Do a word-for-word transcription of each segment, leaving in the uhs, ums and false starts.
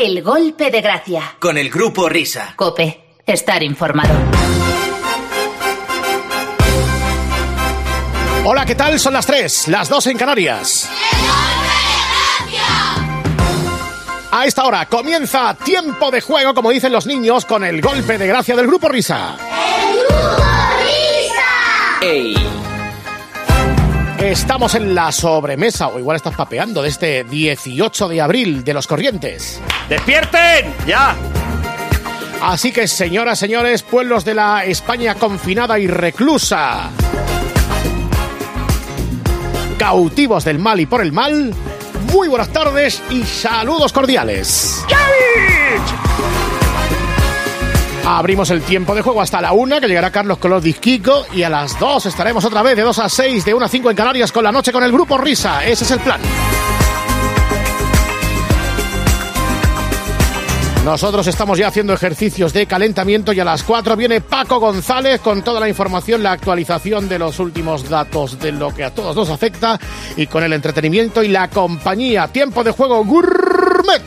El golpe de gracia. Con el Grupo Risa. COPE. Estar informado. Hola, ¿qué tal? Son las tres, las dos en Canarias. A esta hora comienza tiempo de juego, como dicen los niños, con el golpe de gracia del Grupo Risa. ¡El Grupo Risa! ¡Ey! Estamos en la sobremesa, o igual estás papeando, de este dieciocho de abril de los Corrientes. ¡Despierten! ¡Ya! Así que, señoras, señores, pueblos de la España confinada y reclusa, cautivos del mal y por el mal, muy buenas tardes y saludos cordiales. Abrimos el tiempo de juego hasta la una, que llegará Carlos con los disquicos, y a las dos estaremos otra vez de dos a seis, de una a cinco en Canarias con la noche con el Grupo Risa. Ese es el plan. Nosotros estamos ya haciendo ejercicios de calentamiento y a las cuatro viene Paco González con toda la información, la actualización de los últimos datos de lo que a todos nos afecta y con el entretenimiento y la compañía. Tiempo de juego gourmet.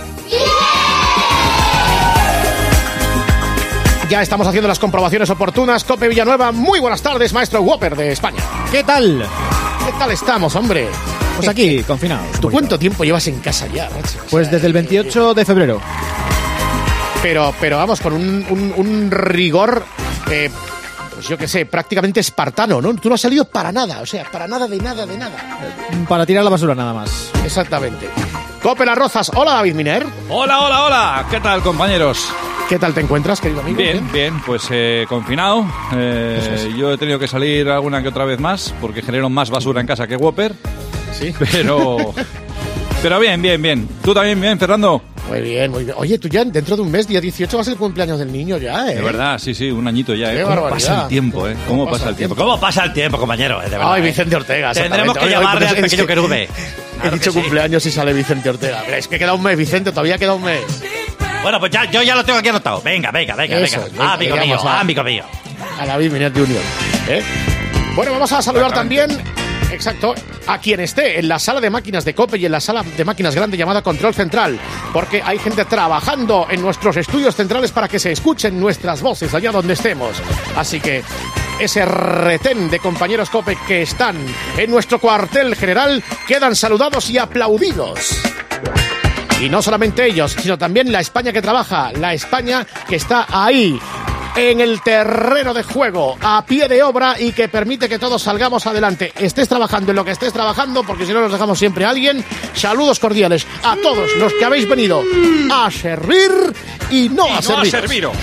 Ya estamos haciendo las comprobaciones oportunas. Cope Villanueva, muy buenas tardes, maestro Whopper de España. ¿Qué tal? ¿Qué tal estamos, hombre? Pues aquí, confinados. ¿Tú cuánto tiempo llevas en casa ya, macho? Pues desde el veintiocho de febrero. Pero, pero vamos, con un, un, un rigor, eh, pues yo qué sé, prácticamente espartano, ¿no? Tú no has salido para nada, o sea, para nada de nada de nada. Para tirar la basura nada más. Exactamente. Cope Las Rozas, hola David Miner. Hola, hola, hola. ¿Qué tal, compañeros? ¿Qué tal te encuentras, querido amigo? Bien, bien, pues eh, confinado. Eh, Eso es. Yo he tenido que salir alguna que otra vez más porque genero más basura en casa que Whopper. Sí. Pero, pero bien, bien, bien. ¿Tú también bien, Fernando? Muy bien, muy bien. Oye, tú ya dentro de un mes, día dieciocho, va a ser el cumpleaños del niño ya, ¿eh? De verdad, sí, sí, un añito ya, ¿eh? Qué ¿Cómo barbaridad. pasa el tiempo, eh? ¿Cómo, pasa el tiempo? ¿Cómo pasa el tiempo, compañero? De verdad, Ay, ¿eh? Vicente Ortega. Tendremos exactamente. que Oye, llamarle pues al es pequeño que querube. He Claro dicho que sí. cumpleaños y sale Vicente Ortega. Mira, es que queda un mes, Vicente, todavía queda un mes. Bueno, pues ya, yo ya lo tengo aquí anotado. Venga, venga, venga, Eso, venga. venga, Amigo mío, llegamos a- amigo mío. A David Miner Junior ¿eh? Bueno, vamos a saludar también, exacto, a quien esté en la sala de máquinas de Cope y en la sala de máquinas grande llamada Control Central, porque hay gente trabajando en nuestros estudios centrales para que se escuchen nuestras voces allá donde estemos. Así que ese retén de compañeros Cope que están en nuestro cuartel general quedan saludados y aplaudidos. Y no solamente ellos, sino también la España que trabaja, la España que está ahí, en el terreno de juego, a pie de obra y que permite que todos salgamos adelante. Estés trabajando en lo que estés trabajando, porque si no nos dejamos siempre a alguien. Saludos cordiales a todos los que habéis venido a servir y no, Y a, no a serviros. serviros.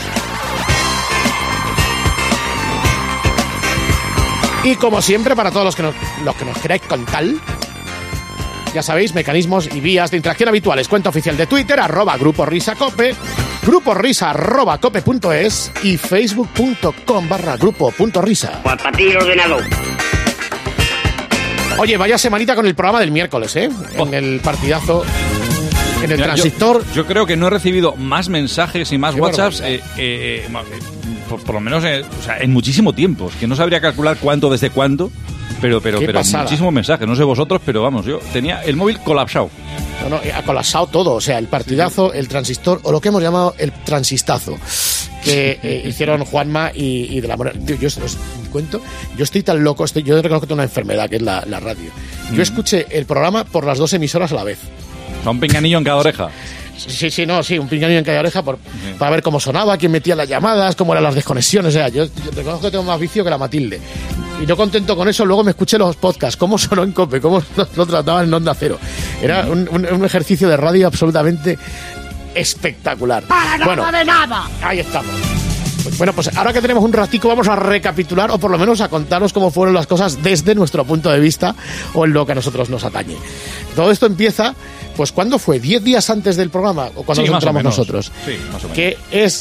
Y como siempre, para todos los que nos, los que nos queráis contar, ya sabéis, mecanismos y vías de interacción habituales. Cuenta oficial de Twitter, arroba Grupo Risa Cope, Grupo Risa arroba cope punto es y facebook.com barra grupo punto risa. Pues para ti ordenador. Oye, vaya semanita con el programa del miércoles, ¿eh? Oh. En el partidazo, en el Mira, transistor. Yo, yo creo que no he recibido más mensajes y más Qué WhatsApps, barbaridad. eh, eh, eh, por, por lo menos eh, o sea, en muchísimo tiempo. Es que no sabría calcular cuánto desde cuándo, pero pero Qué pero pasada. muchísimos mensajes. No sé vosotros, pero vamos, yo tenía el móvil colapsado. No, no, ha colapsado todo, o sea, el partidazo, el transistor, o lo que hemos llamado el transistazo, que eh, hicieron Juanma y, y de la Morena. Tío, yo os os cuento, yo estoy tan loco, estoy, yo reconozco que tengo una enfermedad, que es la, la radio. Yo escuché el programa por las dos emisoras a la vez. O sea, un pinganillo en cada oreja. Sí, sí, no, sí, un pinganillo en cada oreja por, para ver cómo sonaba, quién metía las llamadas, cómo eran las desconexiones. O sea, yo, yo reconozco que tengo más vicio que la Matilde. Y no contento con eso, luego me escuché los podcasts, cómo sonó en Cope, cómo lo, lo trataban en Onda Cero. Era un, un, un ejercicio de radio absolutamente espectacular. ¡Para Bueno, nada de nada! ahí estamos. Pues bueno, pues ahora que tenemos un ratico vamos a recapitular o por lo menos a contaros cómo fueron las cosas desde nuestro punto de vista o en lo que a nosotros nos atañe. Todo esto empieza, pues ¿cuándo fue? ¿Diez días antes del programa o cuando Sí, nos más o entramos menos. nosotros? Sí, más o menos. Que es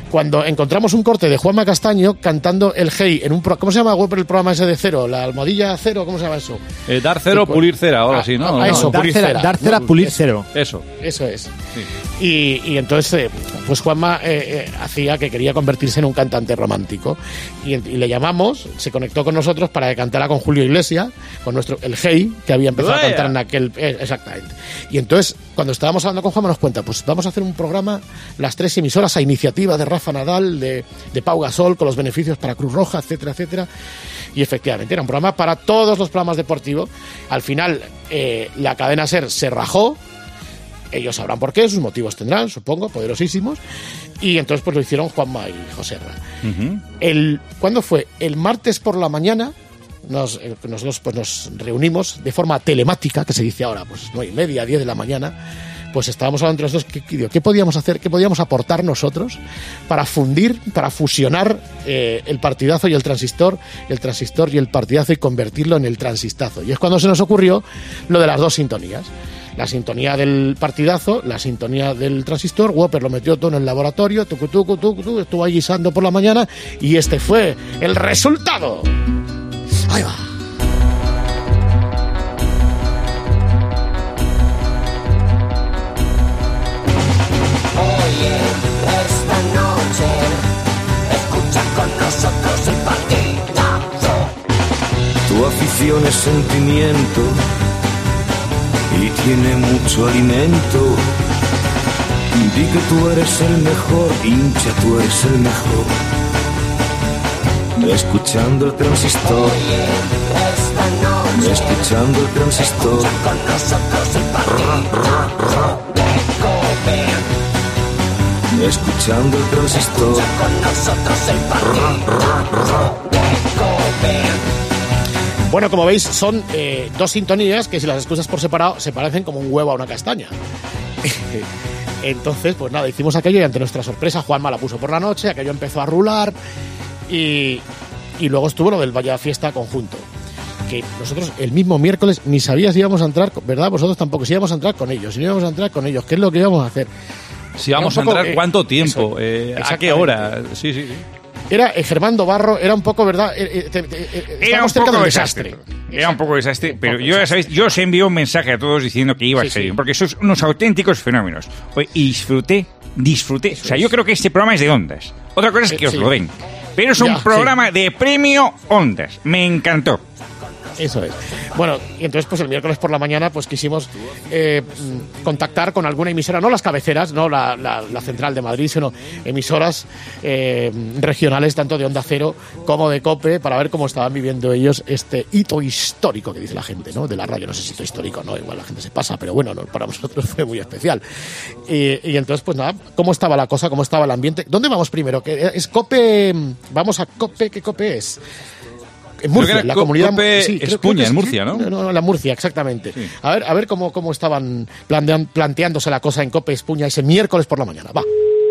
cuando encontramos un corte de Juanma Castaño cantando el Hey en un pro, ¿cómo se llama el programa ese de Cero? La almohadilla Cero, ¿cómo se llama eso? Eh, dar cero, sí, pulir cera, ahora ah, sí, ¿no? ah, no, eso, no. Dar pulir cera, cera. dar cera, No, pulir eso. cero. Eso. Eso es. Sí. Y, y entonces, eh, pues Juanma eh, eh, hacía que quería convertirse en un cantante romántico. Y, y le llamamos, se conectó con nosotros para que cantara con Julio Iglesias, con nuestro el Hey, que había empezado Vaya. a cantar en aquel... Eh, exactamente. Y entonces, cuando estábamos hablando con Juanma, nos cuenta, pues vamos a hacer un programa, las tres emisoras, a iniciativa de Rafa Nadal, de, de Pau Gasol, con los beneficios para Cruz Roja, etcétera, etcétera. Y efectivamente, era un programa para todos los programas deportivos. Al final, eh, la cadena SER se rajó. Ellos sabrán por qué, sus motivos tendrán, supongo, poderosísimos. Y entonces pues lo hicieron Juanma y José Ra. Uh-huh. El, ¿Cuándo fue? El martes por la mañana nos, eh, nosotros pues nos reunimos de forma telemática, que se dice ahora, pues nueve y media, diez de la mañana. Pues estábamos hablando entre los dos, ¿qué, qué, qué podíamos hacer, qué podíamos aportar nosotros para fundir, para fusionar eh, el partidazo y el transistor, el transistor y el partidazo y convertirlo en el transistazo. Y es cuando se nos ocurrió lo de las dos sintonías. La sintonía del partidazo, la sintonía del transistor. Whopper lo metió todo en el laboratorio, tucu, tucu, tucu, tucu, estuvo ahí guisando por la mañana y este fue el resultado. Ahí va. Oye, esta noche escucha con nosotros el partidazo. Tu afición es sentimiento y tiene mucho alimento. Di que tú eres el mejor, hincha, tú eres el mejor. Escuchando el transistor. Oye, esta noche Escuchando el transistor. escucha con nosotros el partidazo de Cope. Escuchando el transistor. Escucha con nosotros el partidazo de Cope. Bueno, como veis, son eh, dos sintonías que si las escuchas por separado se parecen como un huevo a una castaña. Entonces, pues nada, hicimos aquello y ante nuestra sorpresa Juanma la puso por la noche, aquello empezó a rular y, y luego estuvo lo del Vaya Fiesta Conjunto. Que nosotros el mismo miércoles ni sabías si íbamos a entrar, ¿verdad? Vosotros tampoco, si íbamos a entrar con ellos, si no íbamos a entrar con ellos, ¿qué es lo que íbamos a hacer? Si vamos Era a un poco, entrar, eh, ¿cuánto tiempo? eso, Eh, ¿A exactamente. qué hora? Sí, sí, sí. Era eh, Germán Barro, era un poco, ¿verdad? Eh, eh, te- te- eh, Era un estábamos cerca poco del desastre. desastre. Era un poco desastre, pero poco yo ya desastre. sabéis, yo os envío un mensaje a todos diciendo que iba Sí, a ser sí. bien, porque sois unos auténticos fenómenos. Oye, y disfruté, disfruté. Eso o sea, es. yo creo que este programa es de Ondas. Otra cosa es que Eh, os sí. lo den. Pero es un Ya, programa de premio Ondas. Me encantó. Eso es. Bueno, y entonces pues el miércoles por la mañana pues quisimos eh, mm, contactar con alguna emisora, no las cabeceras, no la, la, la central de Madrid, sino emisoras eh, regionales tanto de Onda Cero como de COPE para ver cómo estaban viviendo ellos este hito histórico que dice la gente, ¿no? De la radio, no sé si hito histórico, no, igual la gente se pasa, pero bueno, no, para nosotros fue muy especial. Y, y entonces pues nada, ¿cómo estaba la cosa? ¿Cómo estaba el ambiente? ¿Dónde vamos primero? ¿Qué- ¿Es COPE? Vamos a COPE, ¿qué COPE es? En Murcia, Creo que era la Co- comunidad Cope sí, creo- Espuña, creo que es- en Murcia, ¿no? No, no, la Murcia, exactamente. Sí. A ver, a ver cómo, cómo estaban plantean- planteándose la cosa en Cope Espuña ese miércoles por la mañana. Va.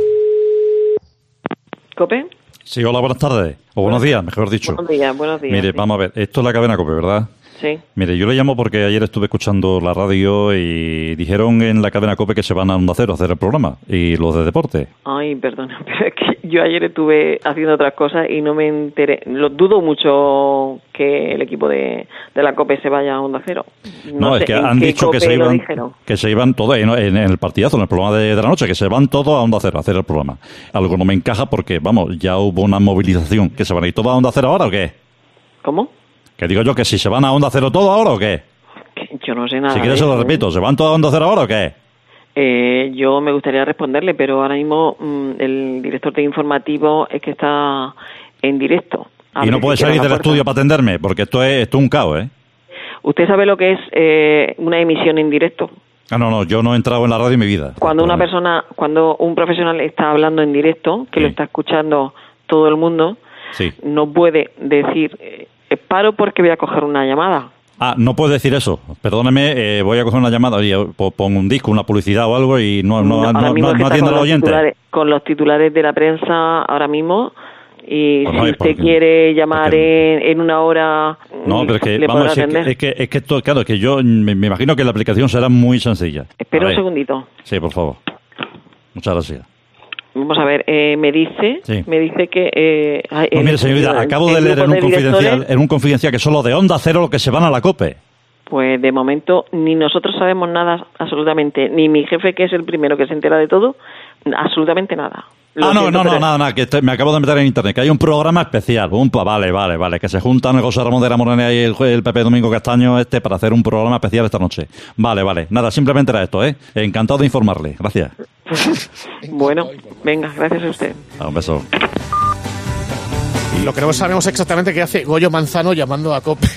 ¿Cope? Sí, hola, buenas tardes. O buenos días, mejor dicho. Buenos días, buenos días. Mire, sí. vamos a ver, esto es la cadena COPE, ¿verdad? Sí. Mire, yo le llamo porque ayer estuve escuchando la radio y dijeron en la cadena COPE que se van a Onda Cero a hacer el programa, y los de deporte. Ay, perdona, pero es que yo ayer estuve haciendo otras cosas y no me enteré. Lo dudo mucho que el equipo de, de la COPE se vaya a Onda Cero. No, sé es que en han qué dicho que COPE se lo iban dijeron. que se iban todos en, en el partidazo, en el programa de, de la noche, que se van todos a Onda Cero a hacer el programa. Algo no me encaja porque, vamos, ya hubo una movilización. ¿Que se van a ir todos a Onda Cero ahora o qué? ¿Cómo? Que digo yo que si se van a Onda Cero todos ahora o qué. Que yo no sé nada. Si de quieres se lo eso, ¿eh? repito, ¿se van todos a Onda Cero ahora o qué? Eh, yo me gustaría responderle, pero ahora mismo mm, el director de informativo es que está en directo. A Y no ver si puedes cierra salir la del puerta. estudio para atenderme, porque esto es, esto es un caos, ¿eh? ¿Usted sabe lo que es eh, una emisión en directo? Ah, no, no, yo no he entrado en la radio en mi vida. Cuando una Perdone. persona, cuando un profesional está hablando en directo, que Sí. lo está escuchando todo el mundo, Sí. no puede decir, eh, paro porque voy a coger una llamada. Ah, no puedes decir eso. Perdóneme, eh, voy a coger una llamada, oye, po- pongo un disco, una publicidad o algo y no, no, ahora no, mismo no, es que no está atiende con al los oyente. titulares- con los titulares de la prensa ahora mismo, y Pues si no, es usted porque- quiere llamar porque- en, en una hora, No, pero es que, le vamos, podrá es que, atender. es que, es que esto, claro, es que yo me, me imagino que la aplicación será muy sencilla. Espera A un ver. segundito. Sí, por favor. Muchas gracias. Vamos a ver, eh, me dice, Sí. me dice que... Eh, Pues el- mire, señorita, el- acabo el de leer grupo en un, de confidencial, directores, en un confidencial que son los de Onda Cero los que se van a la COPE. Pues de momento ni nosotros sabemos nada, absolutamente, ni mi jefe, que es el primero que se entera de todo, absolutamente nada. Lo Ah, no, siento, no, no, pero- nada, nada, que estoy- me acabo de meter en internet, que hay un programa especial. Un, pa- vale, vale, vale, que se juntan el José Ramón de la Morena y el, jue- el Pepe Domingo Castaño este para hacer un programa especial esta noche. Vale, vale, nada, simplemente era esto, ¿eh? Encantado de informarle, gracias. Bueno, venga, gracias a usted. Ah, un beso. Lo que no sabemos exactamente qué hace Goyo Manzano llamando a COPE.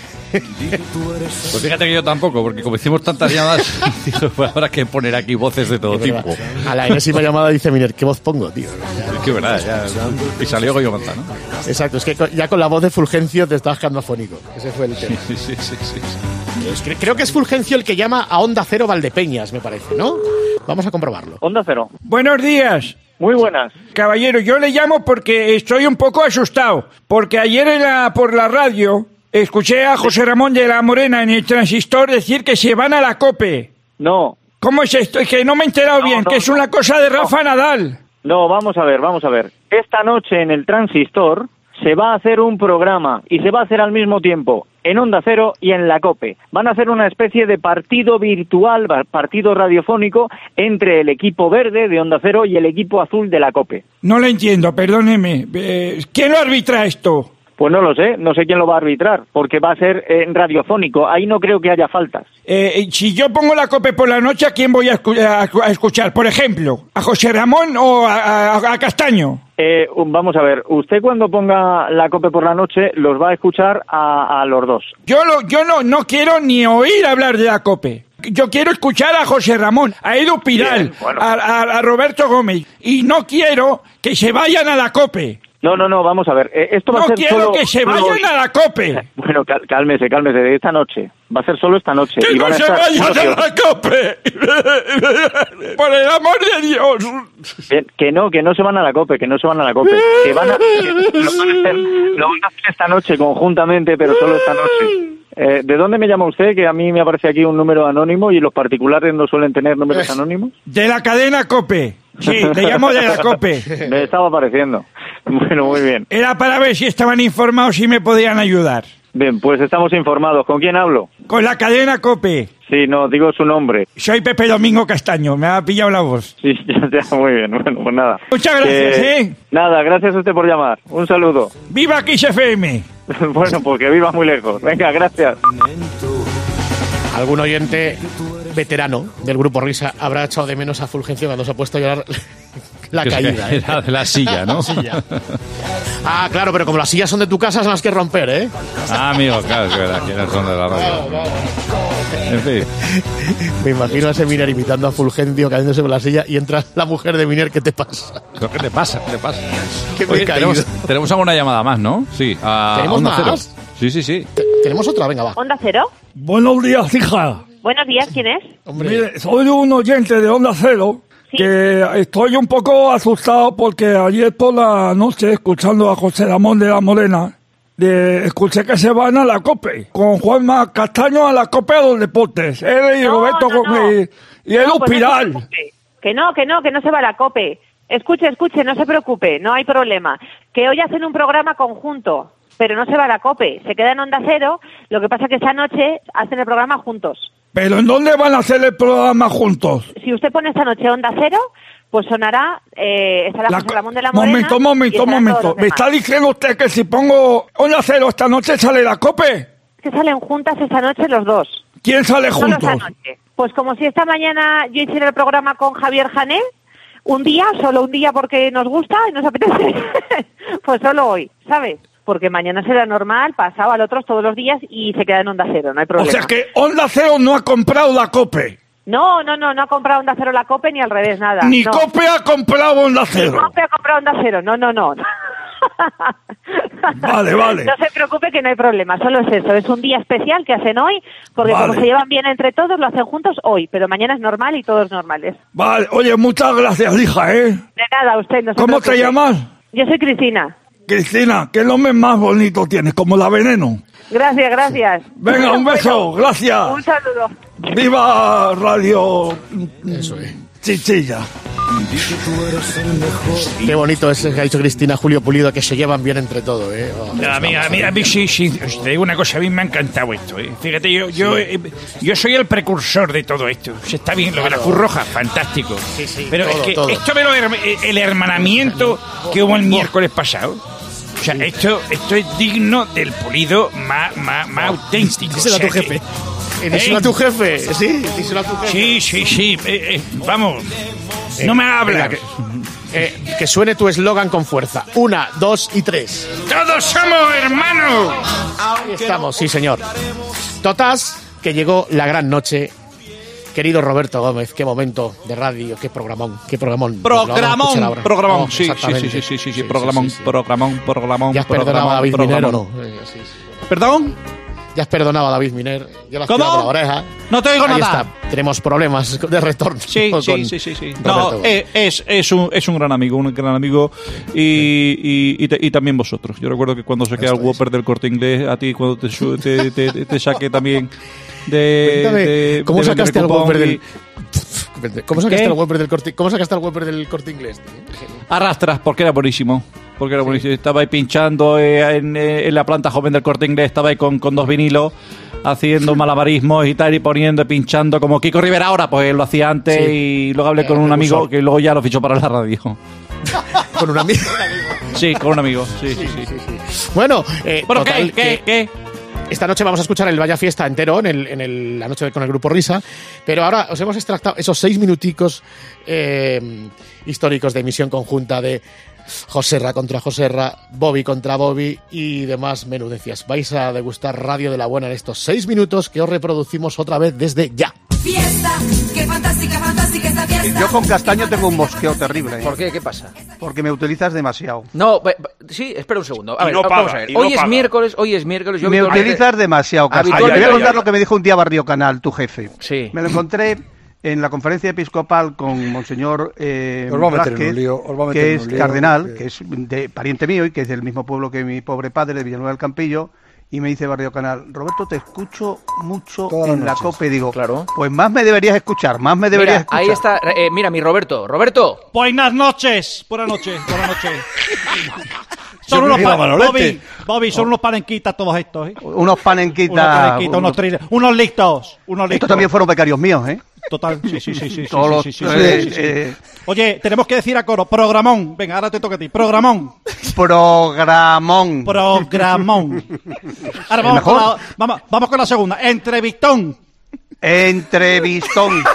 Pues fíjate que yo tampoco, porque como hicimos tantas llamadas, digo, pues habrá que poner aquí voces de todo Es tipo. verdad. A la enésima llamada dice Miner, ¿qué voz pongo, tío? Es que verdad, ya, ya. Y salió Goyo Manzano. Exacto, es que co- ya con la voz de Fulgencio te estás quedando afónico. Ese fue el tema. Sí, sí, sí, sí. Es que- Creo que es Fulgencio el que llama a Onda Cero Valdepeñas, me parece, ¿no? Vamos a comprobarlo. Onda Cero. Buenos días. Muy buenas. Caballero, yo le llamo porque estoy un poco asustado. Porque ayer en la- por la radio escuché a José Ramón de la Morena en el transistor decir que se van a la COPE. No. ¿Cómo es esto? Es que no me he enterado No, bien, no, que es no. una cosa de Rafa Nadal. No, vamos a ver, vamos a ver. Esta noche en el Transistor se va a hacer un programa y se va a hacer al mismo tiempo en Onda Cero y en la COPE. Van a hacer una especie de partido virtual, va- partido radiofónico entre el equipo verde de Onda Cero y el equipo azul de la COPE. No lo entiendo, perdóneme. Eh, ¿Quién lo arbitra esto? Pues no lo sé, no sé quién lo va a arbitrar, porque va a ser eh, radiofónico. Ahí no creo que haya faltas. Eh, si yo pongo la COPE por la noche, ¿a quién voy a, escu- a- a escuchar? Por ejemplo, ¿a José Ramón o a, a- a Castaño? Eh, um, vamos a ver, usted cuando ponga la COPE por la noche los va a escuchar a, a los dos. Yo, lo, yo no, no quiero ni oír hablar de la COPE. Yo quiero escuchar a José Ramón, a Edu Piral, Bien, bueno. a, a- a Roberto Gómez. Y no quiero que se vayan a la COPE. No, no, no, vamos a ver. eh, Esto va No a ser quiero solo... que se solo vayan hoy. a la COPE. Bueno, cal- cálmese, cálmese, de esta noche. Va a ser solo esta noche. ¡Que y no van a se estar vayan unos y a otros. la COPE! ¡Por el amor de Dios! Bien, que no, que no se van a la COPE, que no se van a la COPE. Que van a, que lo, van a hacer, lo van a hacer esta noche conjuntamente, pero solo esta noche. Eh, ¿De dónde me llama usted? Que a mí me aparece aquí un número anónimo y los particulares no suelen tener números anónimos. De la cadena COPE. Sí, le llamo de la COPE. Me estaba apareciendo. Bueno, muy bien. Era para ver si estaban informados y me podían ayudar. Bien, pues estamos informados. ¿Con quién hablo? Con la cadena COPE. Sí, no, digo su nombre. Soy Pepe Domingo Castaño, me ha pillado la voz. Sí, ya, ya, muy bien. Bueno, pues nada. Muchas gracias, Que- ¿eh? Nada, gracias a usted por llamar. Un saludo. ¡Viva Kiss F M! Bueno, pues que viva muy lejos. Venga, gracias. Algún oyente veterano del grupo Risa habrá echado de menos a Fulgencio cuando se ha puesto a llorar la Que caída. ¿eh? era de la silla, ¿no? La silla. Ah, claro, pero como las sillas son de tu casa, son las que romper, ¿eh? Ah, amigo, claro, es verdad, quiénes son de la radio. En fin. Me imagino a ese Miner imitando a Fulgencio cayéndose por la silla y entra la mujer de Miner, ¿qué te pasa? ¿Pero ¿Qué te pasa? ¿Qué te pasa? Que me he Oye, caído. tenemos, tenemos alguna llamada más, ¿no? Sí. A ¿Tenemos Onda Cero. más? Sí, sí, sí. ¿Tenemos otra? Venga, va. ¿Onda Cero? Buenos días, hija. Buenos días, ¿quién es? Mire, soy un oyente de Onda Cero que estoy un poco asustado porque ayer por la noche, escuchando a José Ramón de la Morena, de, escuché que se van a la COPE, con Juanma Castaño a la COPE de los deportes. Él y No, Roberto no, no. Gómez y Edu No, pues no se Piral. preocupe. Que no, que no, que no se va a la COPE. Escuche, escuche, no se preocupe, no hay problema. Que hoy hacen un programa conjunto, pero no se va a la COPE. Se queda en Onda Cero, lo que pasa que esta noche hacen el programa juntos. ¿Pero en dónde van a hacer el programa juntos? Si usted pone esta noche Onda Cero, pues sonará, eh, estará La José Ramón de la Morena. Momento, y momento, estarán todos momento. los ¿Me demás. está diciendo usted que si pongo Onda Cero esta noche sale la COPE? Que salen juntas esta noche los dos. ¿Quién sale Solo juntos? esta noche. Pues como si esta mañana yo hiciera el programa con Javier Jané, un día, solo un día porque nos gusta y nos apetece, pues solo hoy, ¿sabes? Porque mañana será normal, pasado al otro todos los días y se queda en Onda Cero, no hay O problema. sea que Onda Cero no ha comprado la COPE. No, no, no, no ha comprado Onda Cero la COPE ni al revés, nada. Ni no. COPE ha comprado Onda Ni Cero. COPE ha comprado Onda Cero, no, no, no. Vale, vale. No se preocupe que no hay problema, solo es eso, es un día especial que hacen hoy, porque Vale. como se llevan bien entre todos, lo hacen juntos hoy, pero mañana es normal y todos normales. Vale, oye, muchas gracias, hija, ¿eh? De nada, usted no se ¿Cómo te preocupe. llamas? Yo soy Cristina. Cristina, ¿qué nombre más bonito tienes? Como la Veneno. Gracias, gracias. Venga, un beso, gracias. Un saludo. ¡Viva Radio! Eso es. chichilla. Qué bonito es que ha dicho Cristina, Julio Pulido, que se llevan bien entre todos, ¿eh? Oh, No, a mí, a mí, a mí sí, sí, te digo una cosa, a mí me ha encantado esto, ¿eh? Fíjate, yo, yo, Sí. eh, yo soy el precursor de todo esto. O sea, está bien, lo de la Claro. Cruz Roja, fantástico. Sí, sí, Pero todo, es que todo. esto ve lo her- el hermanamiento que hubo el miércoles pasado. O sea, esto, esto es digno del Pulido más, más, más auténtico. Díselo O sea, a tu jefe. que- Eh, díselo ¿Eh? a tu jefe, sí, díselo a tu jefe. Sí, sí, sí, eh, eh, vamos, no me hablas. Venga, que, eh, que suene tu eslogan con fuerza. Una, dos y tres. ¡Todos somos hermanos! Ahí estamos, sí, señor. Totas, que llegó la gran noche. Querido Roberto Gómez, qué momento de radio, qué programón, qué programón. Lo vamos a escuchar Programón, ahora. programón, Oh, sí, sí, exactamente. sí, sí, sí, sí, programón, programón, programón, ¿Ya has perdonado a David Miner o no? Eh, sí, sí. ¿Perdón? Ya has perdonado a David Miner. Ya lo has ¿Cómo? tirado por la oreja. No te oigo Ahí nada. está. Tenemos problemas de retorno. Sí, con sí, sí, sí, sí. Roberto No, Gómez. eh, es, es, un, es un gran amigo, un gran amigo y, y, y, te- y también vosotros. Yo recuerdo que cuando saqué al Whopper del Corte Inglés, a ti cuando te, su- te, te, te, te saqué también de... Cuéntame, de- ¿cómo de vender sacaste al cupón Whopper y- del... ¿Cómo sacaste ¿Qué? al Whopper del corte? ¿Cómo sacaste al Whopper del Corte Inglés? tío? Arrastras, porque era buenísimo. Porque era buenísimo. Estaba ahí pinchando eh, en, eh, en la planta joven del Corte Inglés, estaba ahí con, con dos vinilos, haciendo malabarismos y tal, y poniendo, pinchando, como Kiko Rivera ahora, pues él lo hacía antes, Sí. y luego hablé Eh, con un amigo precursor. que luego ya lo fichó para la radio. Con un amigo. Sí, con un amigo, sí, sí, sí. Bueno, eh, ¿Pero total, qué, qué, que qué? esta noche vamos a escuchar el Vaya Fiesta entero en, el, en el- la noche con el Grupo Risa, pero ahora os hemos extractado esos seis minuticos eh, históricos de emisión conjunta de Joserra contra Joserra, Bobby contra Bobby y demás menudencias. Vais a degustar Radio de la Buena en estos seis minutos que os reproducimos otra vez desde ya. Fiesta, qué fantástica, fantástica esta fiesta. Yo con Castaño tengo un mosqueo terrible. ¿eh? ¿Por qué? ¿Qué pasa? Porque me utilizas demasiado. No, ve- ve- sí, espera un segundo. A Y ver, no vamos paga, a ver. y no Hoy es paga. miércoles, hoy es miércoles. Yo me habitualmente- utilizas demasiado, Castaño. Te Habitualmente- voy a contar lo que me dijo un día Barrio Canal, tu jefe. Sí. Me lo encontré en la conferencia episcopal con Monseñor eh, Os va a meter en Blázquez, un lío, os va a meter que en es un lío, cardenal, que- que es de pariente mío y que es del mismo pueblo que mi pobre padre, de Villanueva del Campillo. Y me dice Barrio Canal, Roberto, te escucho mucho Todas las en la noches. COPE. Digo, claro. Pues más me deberías escuchar, más me deberías Mira, ahí escuchar. está. eh, mira, mi Roberto. Roberto. Buenas noches, buenas noches, buenas noches. Yo Son unos creo que pa- Manolete. Bobby, Bobby, son unos panenquitas todos estos, ¿eh? Unos panenquitas. Unos panenquitas, unos trillos, unos listos, unos listos. Estos también fueron becarios míos, ¿eh? Total, sí, sí, sí, sí. Todos sí, los- sí, sí, eh, sí, sí, sí. eh, Oye, tenemos que decir a coro, programón. Venga, ahora te toca a ti, programón. Programón. Programón. Ahora vamos con, la, vamos, vamos con la segunda, entrevistón. Entrevistón.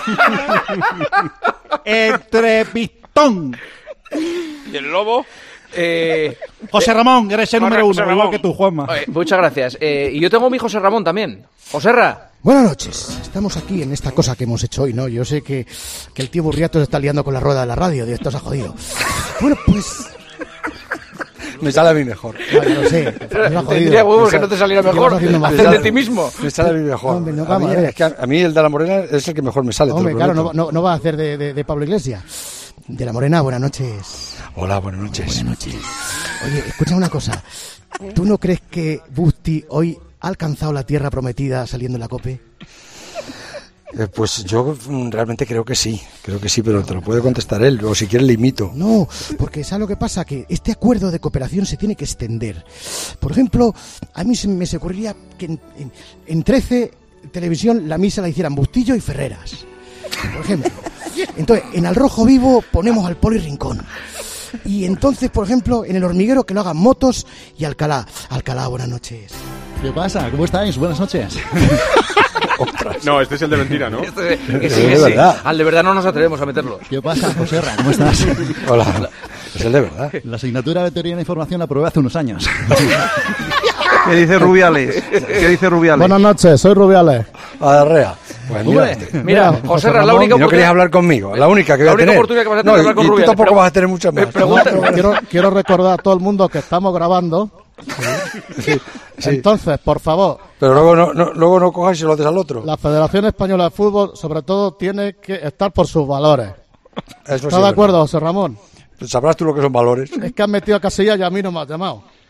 Entrevistón. ¿Y el lobo? Eh, José Ramón, eres el número José uno, Ramón. igual que tú, Juanma. eh, muchas gracias. Eh, y yo tengo a mi José Ramón también. Joserra. Buenas noches. Estamos aquí en esta cosa que hemos hecho hoy, ¿no? Yo sé que, que el tío Burriato se está liando con la rueda de la radio. Dios, esto se ha jodido. Bueno, pues... Me sale a mí mejor. No, yo lo sé. Nos ha jodido. Tendría huevos Me que sale- no te saliera llevas mejor. haciendo más Hacer de cosas. ti mismo. Me sale a mí mejor. Hombre, no, a, vamos mí, a ver. es que a, a mí el de la Morena es el que mejor me sale. te lo Hombre, claro, prometo. no, no, no va a hacer de, de, de Pablo Iglesias. De la Morena, buenas noches. Hola, buenas noches. Buenas noches. Oye, escucha una cosa. ¿Tú no crees que Busti hoy ha alcanzado la tierra prometida saliendo en la COPE? Eh, pues yo mm, realmente creo que sí. Creo que sí, pero te lo puede contestar él. O si quieres le imito. No, porque ¿sabes lo que pasa? Que este acuerdo de cooperación se tiene que extender. Por ejemplo, a mí se me se ocurriría que en, en, en trece Televisión la misa la hicieran Bustillo y Ferreras. Por ejemplo. Entonces, en Al Rojo Vivo ponemos al Poli Rincón. Y entonces, por ejemplo, en El Hormiguero que lo hagan Motos y Alcalá. Alcalá, buenas noches. ¿Qué pasa? ¿Cómo estáis? Buenas noches. No, este es el de mentira, ¿no? Este- que sí, que sí. Al de verdad no nos atrevemos a meterlo. ¿Qué pasa, Joserra? ¿Cómo estás? Hola. Es el de verdad. La asignatura de teoría de la información la probé hace unos años. ¿Qué dice Rubiales? ¿Qué dice Rubiales? Buenas noches, soy Rubiales. Adarrea. Pues mira, Hombre, este. Mira, Mira, José Ramón, la única Y no oportunidad- querías hablar conmigo. La única que voy La a única tener. oportunidad que vas a tener No, es y, hablar con y tú Rubiales. tampoco Pero- vas a tener muchas más. No, quiero, quiero recordar a todo el mundo que estamos grabando. Sí, sí. Entonces, por favor, Pero luego no, no, luego no cojas y se lo haces al otro. la Federación Española de Fútbol, sobre todo, tiene que estar por sus valores. Eso sí ¿Estás es de acuerdo, José Ramón? verdad. Sabrás tú lo que son valores. Es que han metido a Casillas y a mí no me has llamado.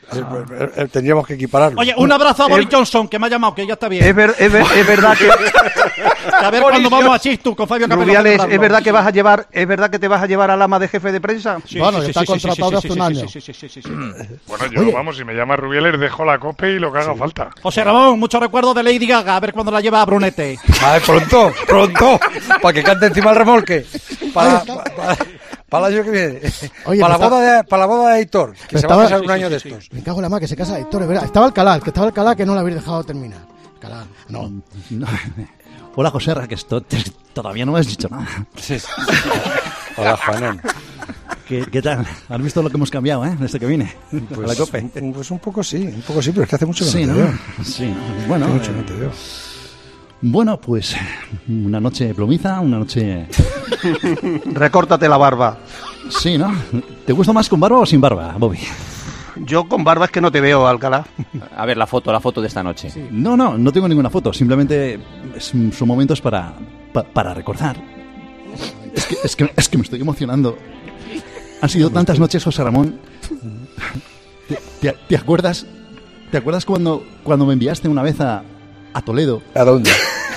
Eh, eh, Tendríamos que equipararlo. Oye, un abrazo a Boris Eh, Johnson, que me ha llamado, que ya está bien. Es, ver- es ver- es verdad que... A ver cuando vamos a Chistu con Fabio Capello. Rubiales, ¿es verdad que vas a llevar, es verdad que te vas a llevar al ama de jefe de prensa? Sí, bueno, sí, que está sí, contratado sí, sí, hace un año. Sí, sí, sí, sí, sí. Bueno, yo, Oye. vamos, si me llama Rubiales, dejo la cope y lo que haga falta. José Ramón, muchos recuerdos de Lady Gaga, a ver cuándo la lleva a Brunete. Vale, pronto, pronto, para que cante encima el remolque. Para, para, para, para el año que viene. Oye, para, la está- boda de, para la boda de Héctor, que Pero se va a estaba- casar sí, un sí, año sí, de sí. estos. Me cago en la mar, que se casa Héctor, es verdad. Estaba Alcalá, que estaba Alcalá que no lo habéis dejado terminar. Alcalá, no. No. Hola, José Ra, que esto te- todavía no me has dicho nada. Hola, Juanón. ¿Qué, ¿Qué tal? ¿Has visto lo que hemos cambiado, eh? Desde que vine a la Pues, COPE. un- pues un poco sí, un poco sí, pero es que hace mucho que Sí, no ¿no? te veo. Sí, bueno. Hace mucho que eh, no te veo. Bueno, pues una noche plomiza, una noche... Recórtate la barba. Sí, ¿no? ¿Te gusta más con barba o sin barba, Bobby? Yo con barba es que no te veo, Alcalá. A ver, la foto, la foto de esta noche. No, no, no tengo ninguna foto. Simplemente es- son momentos para, pa- para recordar. Es que, es, que, es que me estoy emocionando. Han sido tantas noches, José Ramón. ¿Te, te- te acuerdas? ¿Te acuerdas cuando, cuando me enviaste una vez a, a Toledo? ¿A dónde?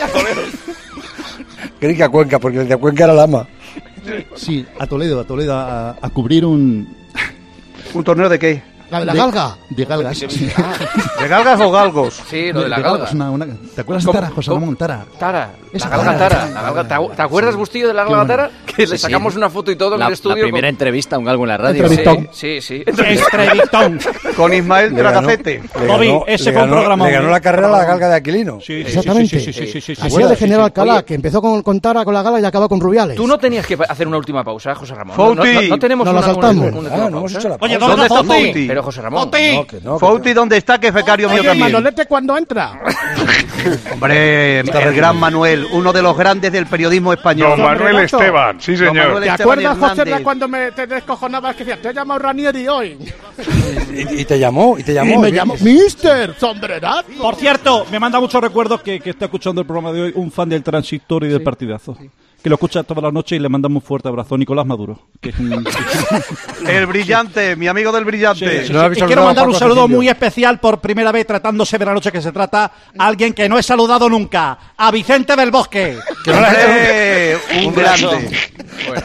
Creí que a Cuenca, porque el de Cuenca era Lama. Sí, a Toledo, a Toledo, a, a cubrir un... ¿Un torneo de qué? ¿La de la galga? De galgas. sí. ¿De galgas o galgos? Sí, lo de la galga. galgas, una- una- ¿Te acuerdas de ¿Cómo? Tara, José ¿Cómo? Ramón? Tara. Tara, Esa la galga Tara. Tara. la galga- ¿Te acu- ¿Te acuerdas, Bustillo, de la galga Qué Tara? Que le Sí, sí. sacamos una foto y todo en La, el la estudio. primera con- entrevista a un galgo en la radio. Entrevistón. Sí, sí. sí. Estrevitón. Con Ismael Le ganó- Tragacete. le Bobby, ganó- ese le fue un ganó- programa. Le ganó la carrera a la galga de Aquilino. Sí, sí, sí, Exactamente. sí, sí, sí, sí, sí, sí, Así sí, era de sí, General sí. Alcalá, Oye. que empezó con, con Tara, con la gala y acaba con Rubiales. Tú no tenías que hacer una última pausa, José Ramón. Fauti. No, no, no tenemos Nos la una, una- saltamos. una última Ah, no hemos pausa. hecho la Oye, pausa. ¿dónde está ¿Dónde está Fauti? Fauti? Pero José Ramón. Fauti. No, que no, que Fauti, ¿dónde está? Que es becario mío Oye, también. Manolete, ¿cuándo entra? Hombre, el gran Manuel, uno de los grandes del periodismo español. Don Manuel Gato. Esteban, sí Don señor. Manuel ¿Te Esteban acuerdas, José, Hernández. cuando me te descojonabas que decías, te he llamado Ranieri hoy? Y, y te llamó, y te llamó. Y me ¿sí? llamó Mister Sombrerazo. Por cierto, me manda muchos recuerdos que, que está escuchando el programa de hoy un fan del Transistor y del Partidazo. Que lo escucha todas las noches y le mandamos un fuerte abrazo. Nicolás Maduro. Que es un... El brillante, mi amigo del brillante. Sí, sí, No sí. habéis Y quiero saludado a mandar un Paco saludo Cecilio. muy especial por primera vez tratándose de la noche que se trata a alguien que no he saludado nunca, a Vicente del Bosque. Que no la Eh, un grande. Bueno.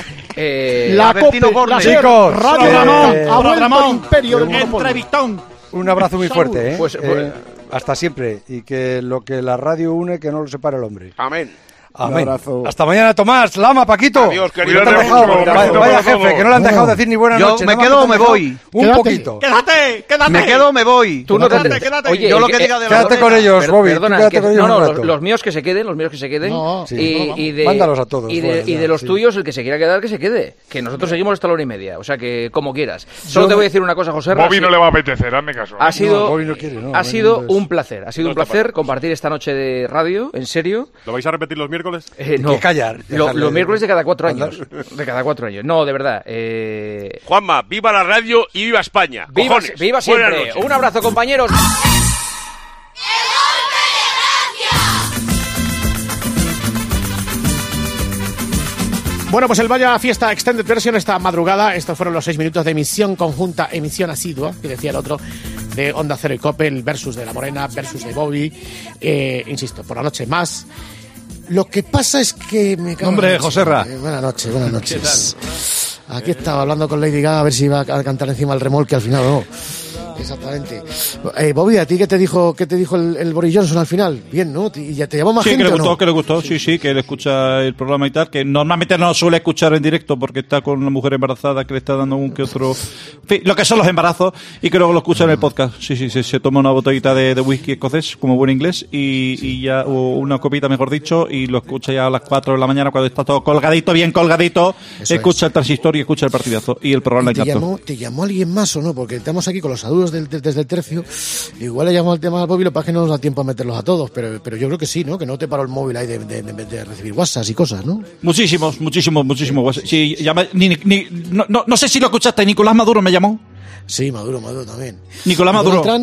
Eh, La Albertino COPE, Borne. la Chicos, Radio que- Ramón, eh, ha vuelto el Ramón, imperio del monopolio. Entrevistón. Un abrazo muy fuerte, ¿eh? Pues- Eh, pues- hasta siempre. Y que lo que la radio une, que no lo separe el hombre. Amén. Amén. Hasta mañana, Tomás. Lama, Paquito. Adiós, querido. No te han Cuídate dejado. mucho. Vaya, Cuídate vaya mucho. jefe, que no le han dejado Bueno. decir ni buenas Yo noches. me nada más quedo que o me te han dejado voy. Un Quédate. poquito. Quédate, quédate. Me quedo o me voy. Tú no te... Quédate, quédate. Oye, Yo lo el que diga de la Quédate Lorena. con ellos, Per- Bobby. Perdona, tú quédate que- con ellos no, un no, rato. los, los míos que se queden, los míos que se queden. No, Sí. y, y de, Mándalos a todos, Y de, fuera, y ya, de los sí. tuyos, el que se quiera quedar, que se quede. Que nosotros seguimos hasta la hora y media. O sea que, como quieras. Solo Yo- te voy a decir una cosa, José. Bobby no le va a apetecer, hazme caso. Ha sido, Bobby no quiere, no, ha no, sido no es- un placer. Ha sido No un está placer para- compartir esta noche de radio, en serio. ¿Lo vais a repetir los miércoles? Eh, no. que callar, Lo- dejarle- los miércoles de cada cuatro Mandar- años. De cada cuatro años. No, de verdad. Eh... Juanma, viva la radio y viva España. Viva, Cojones. viva Buenas siempre. noches. Un abrazo, compañeros. Bueno, pues el Vaya Fiesta Extended Version esta madrugada. Estos fueron los seis minutos de emisión conjunta, emisión asidua, que decía el otro, de Onda Cero y Cope, el versus de La Morena, versus de Bobby. Eh, insisto, por la noche más. Lo que pasa es que me cago en Hombre, la leche. Joserra. Eh, buenas noches, buenas noches. Aquí estaba hablando con Lady Gaga a ver si iba a cantar encima el remolque al final o no. Exactamente. Eh, Bobby, ¿a ti qué te dijo, qué te dijo el, el Boris Johnson al final? Bien, ¿no? ¿Y ya te llamó más Sí, gente que le o gustó, no? que le gustó, sí, sí, que él escucha el programa y tal, que normalmente no suele escuchar en directo porque está con una mujer embarazada que le está dando un que otro... En fin, lo que son los embarazos, y que luego lo escucha en el podcast. Sí, sí, sí, se toma una botellita de, de whisky escocés, como buen inglés, y, y ya, o una copita mejor dicho, y lo escucha ya a las cuatro de la mañana cuando está todo colgadito, bien colgadito, Eso escucha el transistor y escucha el partidazo, y el programa ¿Y le te encantó. llamó, ¿Te llamó alguien más o no? Porque estamos aquí con los saludos del, del- desde el tercio. Igual le llamó el tema al Bobby, lo que pasa es que no nos da tiempo a meterlos a todos, pero, pero yo creo que sí, ¿no? Que no te paró el móvil ahí de, de, de- de recibir WhatsApp y cosas, ¿no? Muchísimos, muchísimos, muchísimos. Sí, llama- ni, ni- no, no, no sé si lo escuchaste, Nicolás Maduro me llamó. Sí, Maduro, Maduro también. Nicolás ¿Y Maduro. Donald Trump?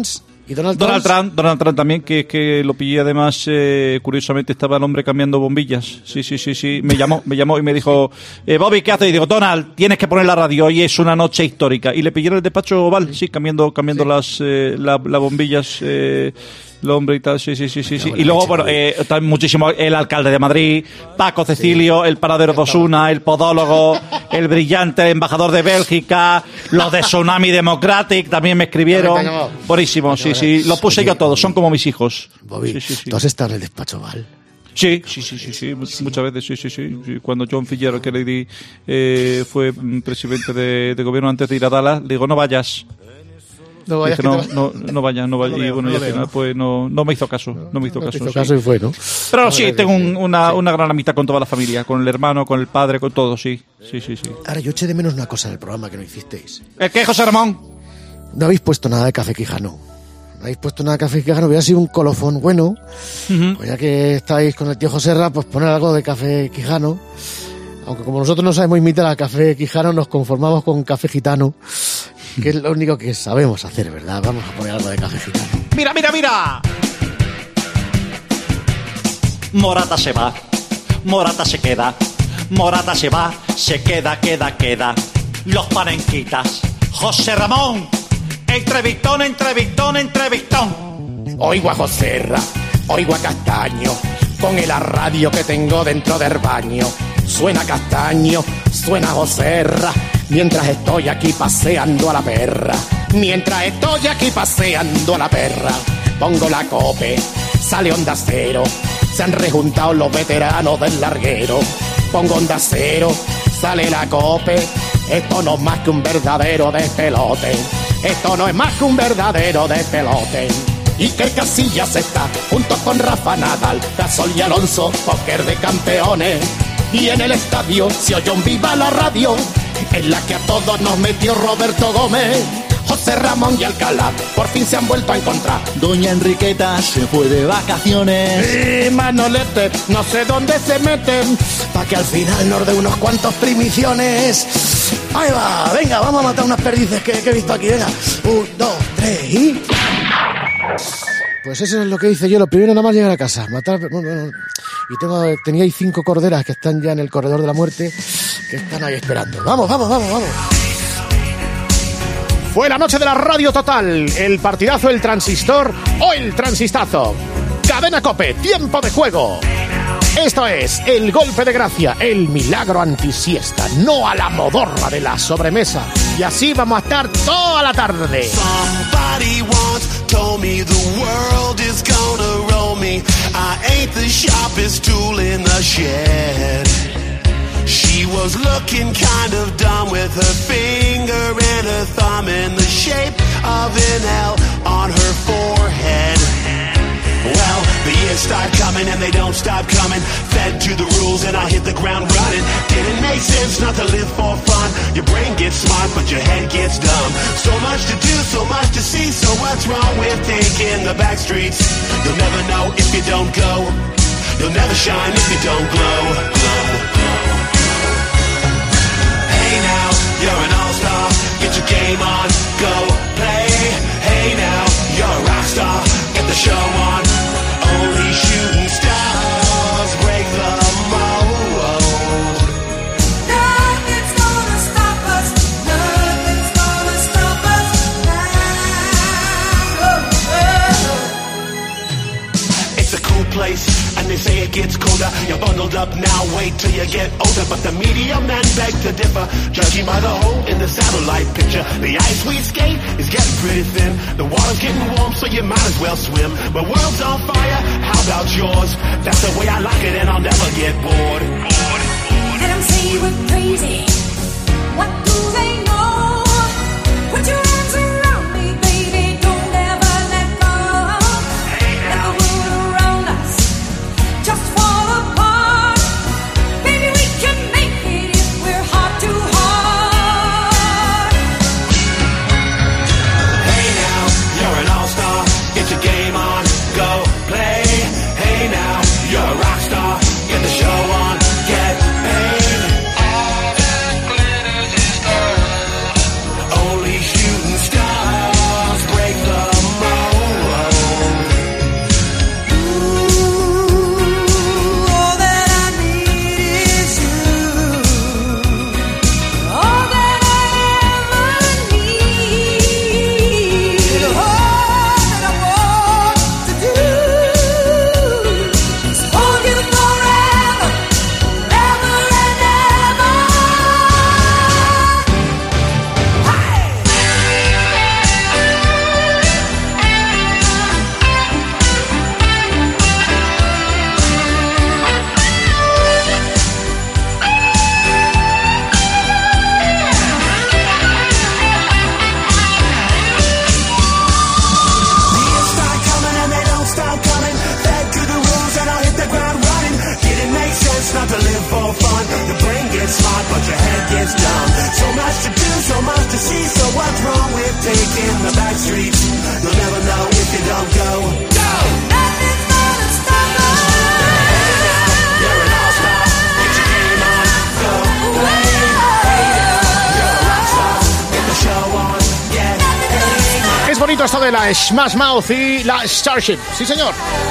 ¿Y Donald, Donald Trump? Donald Trump también, que, que lo pillé además, eh, curiosamente estaba el hombre cambiando bombillas. Sí, sí, sí, sí. Me llamó, me llamó y me dijo, eh, Bobby, ¿qué haces? Y digo, Donald, tienes que poner la radio, hoy es una noche histórica. Y le pillé en el despacho oval, sí, cambiando, cambiando sí. las eh, la, la bombillas, eh, el hombre y tal, sí, sí, sí, sí. sí. Y luego, bueno, eh, también muchísimo el alcalde de Madrid, Paco Cecilio, sí. el paradero de Osuna, el podólogo, el brillante embajador de Bélgica, los de Tsunami Democratic también me escribieron. Buenísimo, sí, sí. Los puse yo todos, son como mis hijos. Bobby, sí, sí, sí. ¿tú has estado en el despacho oval? Sí, sí, sí, sí, sí, sí, muchas veces, sí, sí, sí. sí. Cuando John Fitzgerald Kennedy eh, fue presidente de, de gobierno antes de ir a Dallas, le digo, no vayas. No vayas, Dije, no, te... no, no vaya, no vaya. No y veo, bueno, no y al final pues no, no me hizo caso, no me hizo no caso. hizo sí. caso y fue, ¿no? Pero no, sí, no, tengo un, una, sí. una gran amistad con toda la familia, con el hermano, con el padre, con todo, sí. Sí, sí, sí. Ahora, yo eché de menos una cosa del programa que no hicisteis. ¿El qué, José Ramón? No habéis puesto nada de Café Quijano. No habéis puesto nada de Café Quijano, hubiera sido un colofón bueno. Uh-huh. Pues ya que estáis con el tío Joserra, pues poner algo de Café Quijano. Aunque como nosotros no sabemos imitar a Café Quijano, nos conformamos con Café Gitano, que es lo único que sabemos hacer, ¿verdad? Vamos a poner algo de Café Gitano. ¡Mira, mira, mira! Morata se va, Morata se queda, Morata se va, se queda, queda, queda. Los panenquitas, José Ramón, entrevistón, entrevistón, entrevistón. Oigo a Joserra, oigo a Castaño, con el radio que tengo dentro del baño. Suena Castaño, suena Joserra, mientras estoy aquí paseando a la perra. Mientras estoy aquí paseando a la perra, pongo la cope, sale Onda Cero, se han rejuntado los veteranos del larguero. Pongo Onda Cero, sale la cope, esto no es más que un verdadero despelote. Esto no es más que un verdadero despelote. Y que Casillas está junto con Rafa Nadal, Gasol y Alonso, póker de campeones. Y en el estadio se oye un viva la radio, en la que a todos nos metió Roberto Gómez. José Ramón y Alcalá por fin se han vuelto a encontrar. Doña Enriqueta se fue de vacaciones. Y Manolete no sé dónde se meten, pa' que al final nos dé unos cuantos primiciones. Ahí va, venga, vamos a matar unas perdices que, que he visto aquí, venga. Un, dos, tres y... Pues eso es lo que hice yo, lo primero nada más llegar a casa, matar... Bueno, y tengo, tenía ahí cinco corderas que están ya en el corredor de la muerte, que están ahí esperando. Vamos, vamos, vamos, vamos. Fue la noche de la radio total, el partidazo, el transistor o el transistazo. Cadena COPE, tiempo de juego. Esto es el golpe de gracia, el milagro antisiesta, no a la modorra de la sobremesa. Y así vamos a estar toda la tarde. Somebody once told me the world is gonna roll me. I ain't the sharpest tool in the shed. She was looking kind of dumb with her finger and her thumb in the shape of an L on her forehead. Well, the years start coming and they don't stop coming. Fed to the rules and I hit the ground running. Didn't make sense not to live for fun. Your brain gets smart but your head gets dumb. So much to do, so much to see. So what's wrong with taking the back streets? You'll never know if you don't go. You'll never shine if you don't glow. Glow, glow. Hey now, you're an all-star. Get your game on, go play. Hey now, you're a rock star. Get the show on. Only shooting stars break the mold. Nothing's gonna stop us. Nothing's gonna stop us now. It's a cool place, and they say it gets colder. You're bundled up now, wait till you get older. But the media men beg to differ, judging by the hole in the satellite picture. The ice we skate is getting pretty thin. The water's getting warm, so you might as well swim. My world's on fire, how about yours? That's the way I like it, and I'll never get bored. Bored, bored. Let them say we're crazy. What do they know? Put your arms around me, baby. Don't ever let go. Let the world around us just fall apart. Baby, we can make it if we're heart to heart. Hey now, you're an all-star. Get your game on, go play. Hey now, you're a rock star. Get the show on, get paid. All that taking the back streets. You'll never know if you don't go. Go! Nothing's gonna stop us. Hey now, you're an all-star. Get your game on. Go play. Hey now, you're a rock star. Get the show on. Yeah. Hey now. Es bonito esto de la Smash Mouth y la Starship. Sí, señor.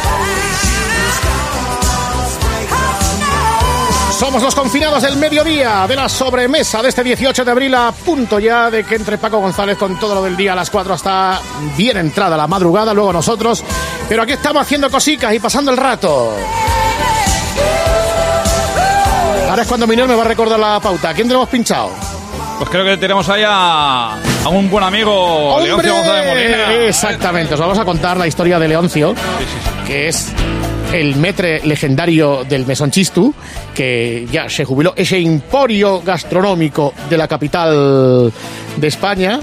Somos los confinados del mediodía, de la sobremesa de este dieciocho de abril, a punto ya de que entre Paco González con todo lo del día a las cuatro hasta bien entrada la madrugada, luego nosotros. Pero aquí estamos haciendo cositas y pasando el rato. Ahora es cuando Miguel me va a recordar la pauta. ¿A quién tenemos pinchado? Pues creo que tenemos ahí a, a un buen amigo, ¡Hombre! Leoncio González Molina. Exactamente, os vamos a contar la historia de Leoncio, que es el metre legendario del Mesón Chistu, que ya se jubiló, ese emporio gastronómico de la capital de España,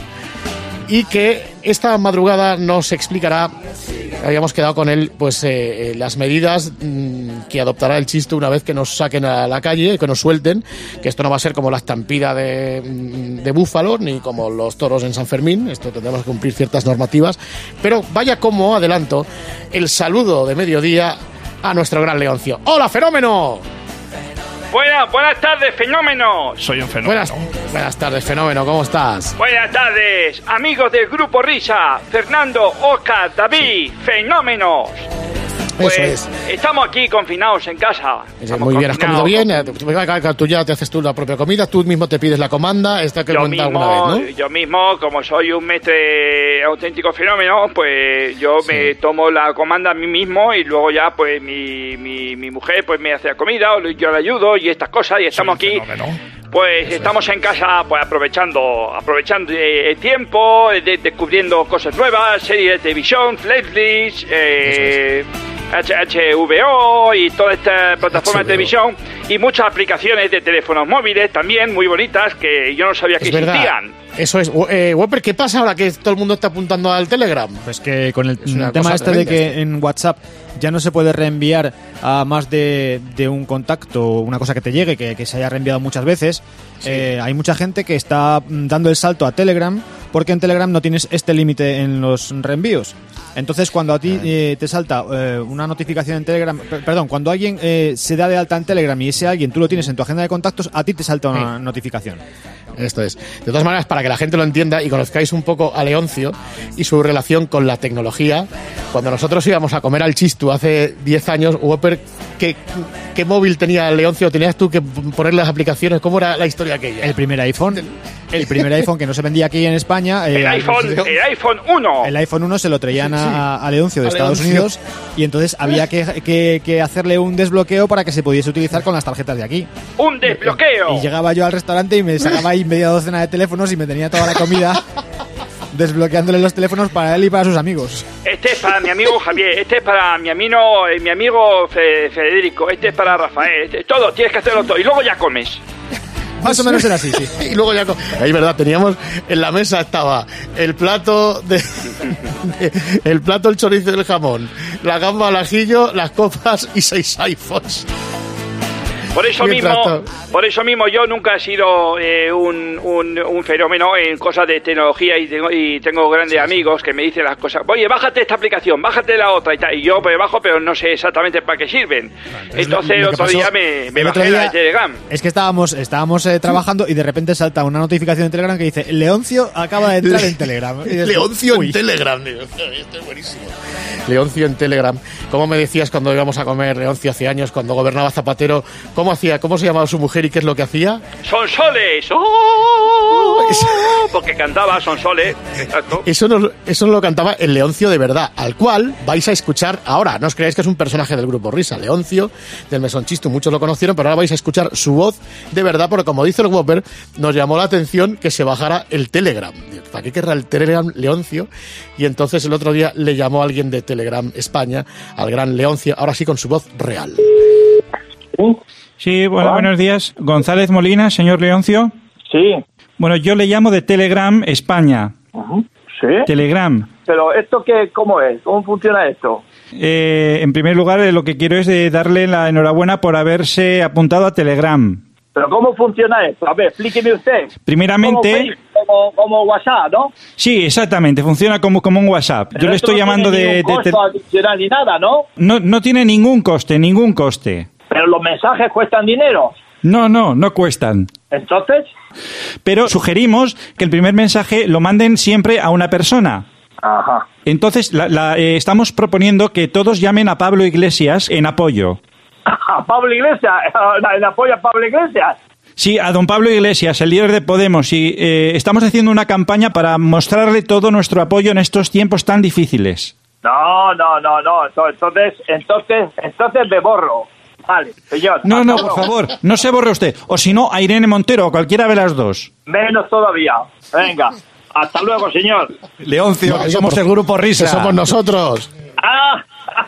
y que esta madrugada nos explicará, habíamos quedado con él, pues eh, las medidas mmm, que adoptará el Chistu una vez que nos saquen a la calle, que nos suelten, que esto no va a ser como la estampida de, de búfalo, ni como los toros en San Fermín, esto tendremos que cumplir ciertas normativas, pero vaya como adelanto el saludo de mediodía a nuestro gran Leoncio. ¡Hola, fenómeno! Buenas, buenas tardes, fenómeno. Soy un fenómeno. Buenas, buenas tardes, fenómeno, ¿cómo estás? Buenas tardes, amigos del Grupo Risa, Fernando, Oscar, David, fenómenos. Pues Eso es. Estamos aquí confinados en casa. Estamos Muy bien, has comido confinados. bien. Tú, tú ya te haces tú la propia comida, tú mismo te pides la comanda. Esta que Yo cuenta mismo, alguna vez, ¿no? yo mismo, como soy un mestre auténtico fenómeno, pues yo me tomo la comanda a mí mismo y luego ya pues mi, mi, mi mujer pues me hace la comida o yo le ayudo y estas cosas y estamos aquí. Pues estamos en casa pues aprovechando aprovechando el tiempo, de, descubriendo cosas nuevas, series de televisión, Netflix, eh, H V O y toda esta plataforma de televisión y muchas aplicaciones de teléfonos móviles también muy bonitas que yo no sabía que Es verdad. existían. Eso es. Eh, Whopper, ¿qué pasa ahora que todo el mundo está apuntando al Telegram? Pues que con el Es una tema cosa este de tremenda. que en WhatsApp ya no se puede reenviar a más de, de un contacto, una cosa que te llegue, que, que se haya reenviado muchas veces. Eh, hay mucha gente que está mm, dando el salto a Telegram porque en Telegram no tienes este límite en los reenvíos. Entonces, cuando a ti eh, te salta eh, una notificación en Telegram, per- perdón, cuando alguien eh, se da de alta en Telegram y ese alguien tú lo tienes en tu agenda de contactos, a ti te salta una Sí. notificación. Esto es. De todas maneras, para que la gente lo entienda y conozcáis un poco a Leoncio y su relación con la tecnología, cuando nosotros íbamos a comer al Chistu hace diez años, Whopper, ¿qué, qué móvil tenía Leoncio? ¿Tenías tú que poner las aplicaciones? ¿Cómo era la historia aquella? El primer iPhone, el primer iPhone que no se vendía aquí en España. eh, El iPhone, el iPhone uno. El iPhone uno se lo traían a, a Leoncio de A Estados Leoncio. Unidos y entonces había que, que, que hacerle un desbloqueo para que se pudiese utilizar con las tarjetas de aquí. Un desbloqueo. Y llegaba yo al restaurante y me sacaba ahí media docena de teléfonos y me tenía toda la comida desbloqueándole los teléfonos para él y para sus amigos. Este es para mi amigo Javier, este es para mi amigo, eh, mi amigo Fe- Federico, este es para Rafael, este- todo, tienes que hacerlo todo y luego ya comes. Más o menos era así, sí. Y luego ya... co- Es verdad, teníamos... En la mesa estaba el plato de... de- el plato, el chorizo y el jamón, la gamba al ajillo, las copas y seis iPhones. Por eso Mientras mismo, todo- por eso mismo yo nunca he sido eh, un, un, un fenómeno en cosas de tecnología y tengo, y tengo grandes amigos que me dicen las cosas. Oye, bájate esta aplicación, bájate la otra y tal. Y yo pues bajo, pero no sé exactamente para qué sirven. Entonces el Lo que otro pasó- día me, me el otro bajé la día de Telegram. Es que estábamos, estábamos eh, trabajando y de repente salta una notificación en Telegram que dice Leoncio acaba de entrar en Telegram. Y dices, Leoncio uy. en Telegram. Digo, esto es buenísimo. Leoncio en Telegram. ¿Cómo me decías cuando íbamos a comer Leoncio hace años, cuando gobernaba Zapatero? ¿Cómo hacía? ¿Cómo se llamaba su mujer y qué es lo que hacía? Son soles, ¡oh! Porque cantaba Son soles, exacto. Eso nos, eso nos lo cantaba el Leoncio de verdad, al cual vais a escuchar ahora. No os creáis que es un personaje del Grupo Risa. Leoncio, del Mesón Chistu, muchos lo conocieron, pero ahora vais a escuchar su voz de verdad, porque como dice el Whopper, nos llamó la atención que se bajara el Telegram. ¿Para qué querrá el Telegram Leoncio? Y entonces el otro día le llamó a alguien de Telegram España, al gran Leoncio, ahora sí con su voz real. Sí, bueno, buenos días. González Molina, señor Leoncio. Sí. Bueno, yo le llamo de Telegram España. Sí. Telegram. Pero esto qué, ¿cómo es? ¿Cómo funciona esto? Eh, en primer lugar, eh, lo que quiero es eh, darle la enhorabuena por haberse apuntado a Telegram. ¿Pero cómo funciona esto? A ver, explíqueme usted. Primeramente, ¿Cómo fue? como, como WhatsApp, ¿no? Sí, exactamente, funciona como, como un WhatsApp. Yo Pero le esto estoy no llamando tiene de... ningún de- de- costo adicional ni nada, ¿no? No, no tiene ningún coste, ningún coste. Pero los mensajes cuestan dinero. No, no, no cuestan. Entonces, Pero sugerimos que el primer mensaje lo manden siempre a una persona. ajá. Entonces, la- la, eh, estamos proponiendo que todos llamen a Pablo Iglesias en apoyo. A Pablo Iglesias, en apoyo a Pablo Iglesias. Sí, a don Pablo Iglesias, el líder de Podemos, y eh, estamos haciendo una campaña para mostrarle todo nuestro apoyo en estos tiempos tan difíciles. No, no, no, no. Entonces, entonces, entonces me borro. Vale, señor. No, no, hasta por luego. favor, no se borre usted. O si no, a Irene Montero, o cualquiera de las dos. Menos todavía. Venga. Hasta luego, señor. Leoncio, No, que eso somos por- el grupo Risa. que somos nosotros. ¡Ah!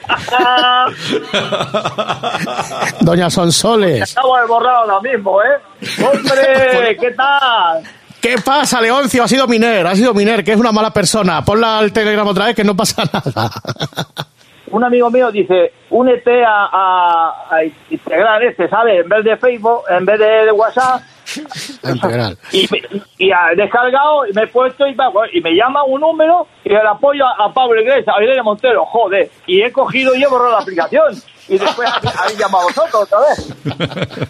Doña Sonsoles. Acabo de borrar ahora mismo, ¿eh? ¡Hombre! ¿Qué tal? ¿Qué pasa, Leoncio? Ha sido Miner, ha sido Miner, que es una mala persona. Ponla al Telegram otra vez, que no pasa nada. Un amigo mío dice, únete a, a, a integrar este, ¿sabes? En vez de Facebook, en vez de WhatsApp. Integral. Y, me- y ha descargado, y me he puesto y, va- y me llama un número y el apoyo a, a Pablo Iglesias, a Irene Montero, joder. Y he cogido y he borrado la aplicación. Y después habéis llamado a vosotros otra vez.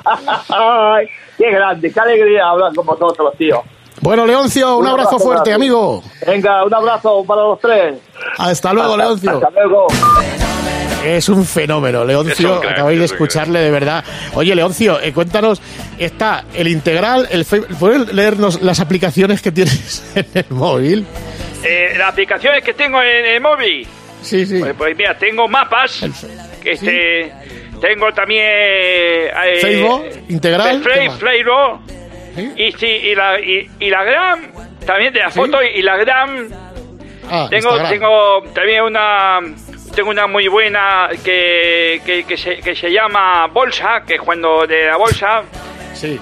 Ay, qué grande, qué alegría hablar con vosotros, tío. Bueno, Leoncio, un, abrazo, fuerte, grande. amigo. Venga, un abrazo para los tres. Hasta luego, Hasta- Leoncio. Hasta luego. Es un fenómeno, Es Leoncio. un crack, Acabáis de es un escucharle de verdad. Oye, Leoncio, eh, cuéntanos, está el integral, el fe- ¿puedes leernos las aplicaciones que tienes en el móvil? Eh, las aplicaciones que tengo en el móvil. Sí, sí. Pues, pues mira, tengo mapas. Que este, tengo también. Eh, Facebook, integral, Play, ¿qué más? Playro. Y, sí, y, la, y, y la Gram. También de la ¿Sí? foto y la Gram. Ah, Tengo, Instagram. tengo también una. Tengo una muy buena que, que, que, se, que se llama Bolsa, que es cuando de la bolsa. Sí.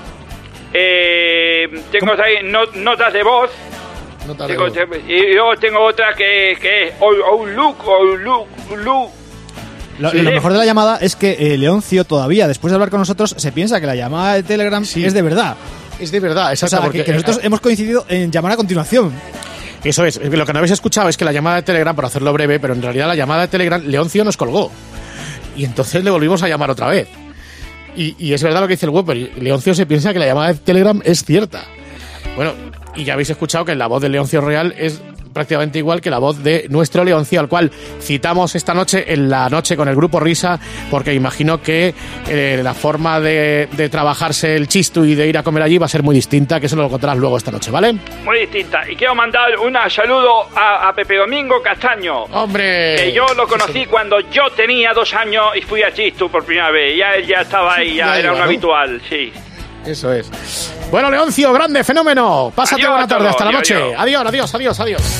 Eh, tengo también not- notas de voz. Nota de Tengo- voz. te- y luego tengo otra que, que es Outlook, Outlook, Outlook. Lo, Sí. lo mejor de la llamada es que eh, Leoncio todavía, después de hablar con nosotros, se piensa que la llamada de Telegram es de verdad. Es de verdad, O exacto. sea, porque que, que nosotros hemos coincidido en llamar a continuación. Eso es. Lo que no habéis escuchado es que la llamada de Telegram, por hacerlo breve, pero en realidad la llamada de Telegram, Leoncio nos colgó. Y entonces le volvimos a llamar otra vez. Y, y es verdad lo que dice el web, Leoncio se piensa que la llamada de Telegram es cierta. Bueno, y ya habéis escuchado que la voz de Leoncio Real es prácticamente igual que la voz de nuestro Leoncio, al cual citamos esta noche en la noche con el grupo Risa, porque imagino que eh, la forma de, de trabajarse el chistu y de ir a comer allí va a ser muy distinta, que eso nos lo contarás luego esta noche, ¿vale? Muy distinta. Y quiero mandar un saludo a, a Pepe Domingo Castaño. ¡Hombre! Que yo lo conocí cuando yo tenía dos años y fui a Chistu por primera vez. Ya él ya estaba ahí, ya Ya era iba, un ¿no? habitual, sí. Eso es. Bueno, Leoncio, grande fenómeno. Pásate Adiós buena a tarde, todos. hasta la Adiós, noche. Adiós, adiós, adiós, adiós.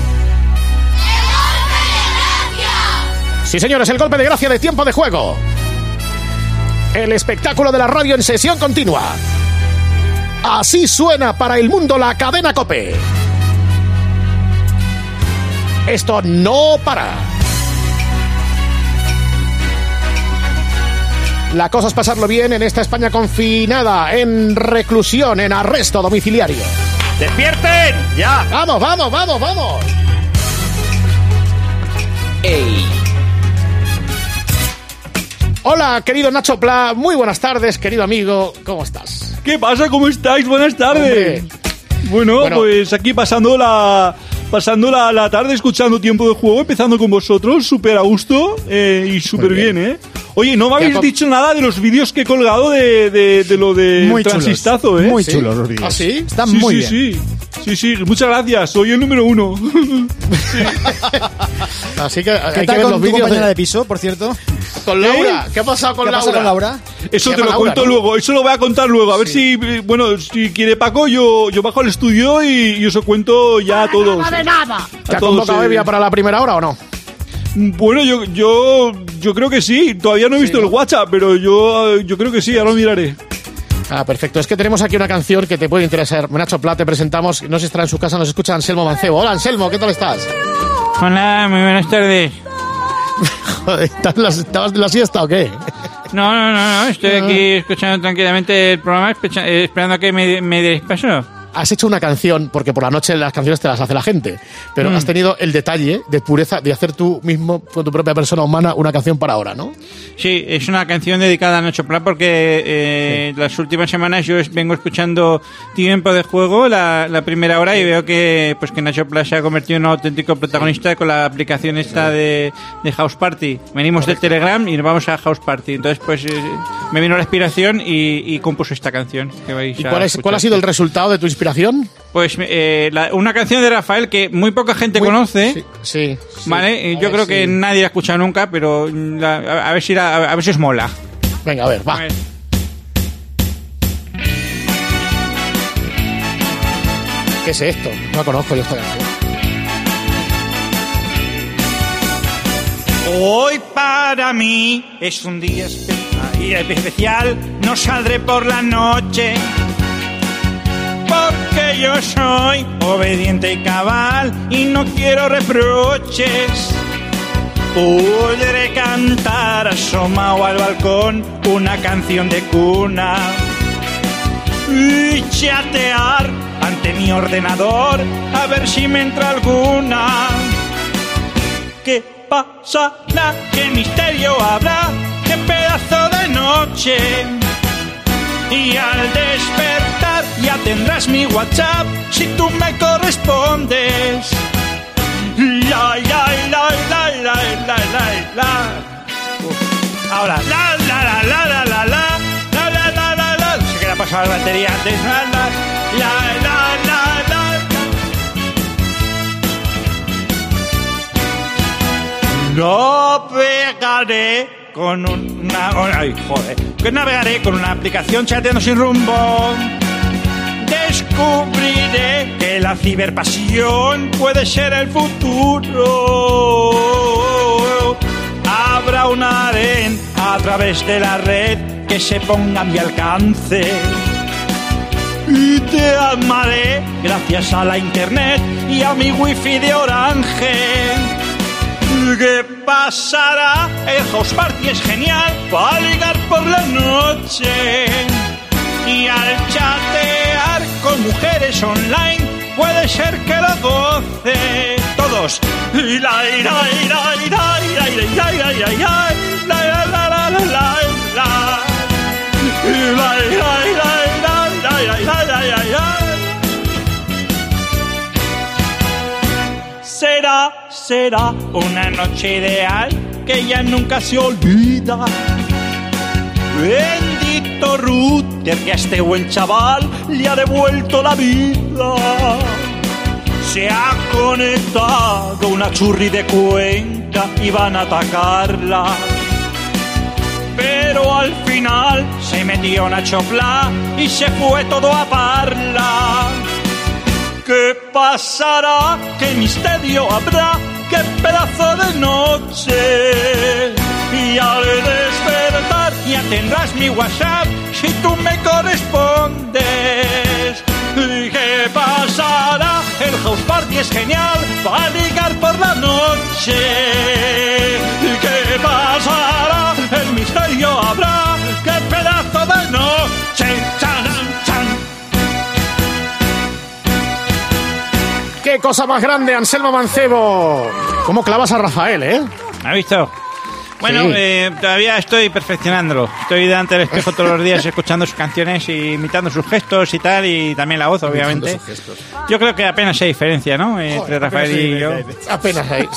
Sí, señores, el golpe de gracia de tiempo de juego. El espectáculo de la radio en sesión continua. Así suena para el mundo la cadena COPE. Esto no para. La cosa es pasarlo bien en esta España confinada, en reclusión, en arresto domiciliario. ¡Despierten! ¡Ya! ¡Vamos, vamos, vamos, vamos! ¡Ey! Hola, querido Nacho Pla, muy buenas tardes, querido amigo, ¿cómo estás? ¿Qué pasa? ¿Cómo estáis? Buenas tardes. Hombre. Bueno, Bueno. pues aquí pasando la pasando la, la tarde, escuchando Tiempo de Juego, empezando con vosotros, súper a gusto eh, y súper Muy bien. bien. ¿eh? Oye, no me habéis com- dicho nada de los vídeos que he colgado de, de, de lo de Muy chulos. Transistazo, ¿eh? Muy ¿Sí? chulos los vídeos. ¿Ah, sí? Están sí, muy sí, bien. sí, sí, sí, muchas gracias, soy el número uno. Así que hay ¿Qué que tal ver con los tu vídeos compañera de- de piso, por cierto? con Laura. ¿Qué ha pasado con ¿Qué Laura? pasa con Laura? Eso Se te lo llama cuento Laura, ¿no? luego, eso lo voy a contar luego. A ver si, eh, bueno, si quiere Paco, yo, yo bajo al estudio y, y os lo cuento ya a todos. Nada de nada. ¿Te ha todos, convocado eh. Evia para la primera hora o no? Bueno, yo, yo, yo creo que sí. Todavía no he visto el WhatsApp, pero yo, yo creo que sí, ahora lo miraré. Ah, perfecto. Es que tenemos aquí una canción que te puede interesar. Nacho Pla, te presentamos. No sé si estará en su casa, nos escucha Anselmo Mancebo. Hola, Anselmo, ¿qué tal estás? Hola, muy buenas tardes. Joder, ¿estás en la- ¿estabas de la siesta o qué? No, no, no, no, estoy aquí escuchando tranquilamente el programa, especha- eh, esperando a que me, me deis paso. has hecho una canción, porque por la noche las canciones te las hace la gente, pero Mm. has tenido el detalle de pureza de hacer tú mismo, con tu propia persona humana, una canción para ahora, ¿no? Sí, es una canción dedicada a Nacho Pla porque eh, las últimas semanas yo es- vengo escuchando Tiempo de Juego, la, la primera hora, y veo que pues que Nacho Pla se ha convertido en un auténtico protagonista con la aplicación esta de, de House Party. Venimos del Telegram y nos vamos a House Party. Entonces pues eh, me vino la inspiración y, y compuso esta canción que vais ¿Y a cuál, es, escuchar. cuál ha sido el resultado de tu inspiración? Pues eh, la- una canción de Rafael que muy poca gente Muy- conoce. sí, sí, sí. Vale, Eh, A yo ver creo si- que nadie la ha escuchado nunca, pero mm, la- a, a ver si la- a ver si os mola. Venga, a ver, va. ¿Qué es esto? No conozco yo esta canción. Hoy para mí es un día espe- y especial, no saldré por la noche, porque yo soy obediente y cabal y no quiero reproches. Podré cantar asomado al balcón una canción de cuna y chatear ante mi ordenador a ver si me entra alguna. ¿Qué pasará? ¿Qué misterio habrá? ¿Qué pedazo de noche? Y al despertar ya tendrás mi WhatsApp si tú me correspondes. La, la, la, la, la, la, la, la. Uf. Ahora, la, la, la, la, la, la, la, la, la, la, la, la. Se queda pasar la batería antes. La, la, la, la, la, la. No pegaré con una... Ay, joder. Que navegaré con una aplicación chateando sin rumbo. Descubriré que la ciberpasión puede ser el futuro. Habrá un harén a través de la red que se ponga a mi alcance. Y te amaré gracias a la internet y a mi wifi de Orange. ¿Qué pasará? El House Party es genial para ligar por la noche. Y al chatear con mujeres online puede ser que lo goce. Todos. Y la, y la, y la, y la, y la, y la, y la, y la, y la, y la, la, la, la, la, la, la. Y la, y la, y la, y la, y la, y la, y la, y la, y la, y la. Será, será una noche ideal que ya nunca se olvida. Bendito router que a este buen chaval le ha devuelto la vida. Se ha conectado una churri de Cuenca y van a atacarla. Pero al final se metió Nacho Pla y se fue todo a parla. ¿Qué pasará? ¿Qué misterio habrá? ¡Qué pedazo de noche! Y al despertar ya tendrás mi WhatsApp si tú me correspondes. ¿Y qué pasará? El House Party es genial para ligar por la noche. ¿Y qué pasará? El misterio habrá. ¡Qué pedazo de noche! ¡Charan, chan! ¡Qué cosa más grande, Anselmo Mancebo! ¿Cómo clavas a Rafael, eh? ¿Ha visto? Bueno, Sí. eh, todavía estoy perfeccionándolo. Estoy delante del espejo todos los días escuchando sus canciones y imitando sus gestos y tal, y también la voz, obviamente. Yo creo que apenas hay diferencia, ¿no? Eh, Entre Rafael y yo. Apenas hay.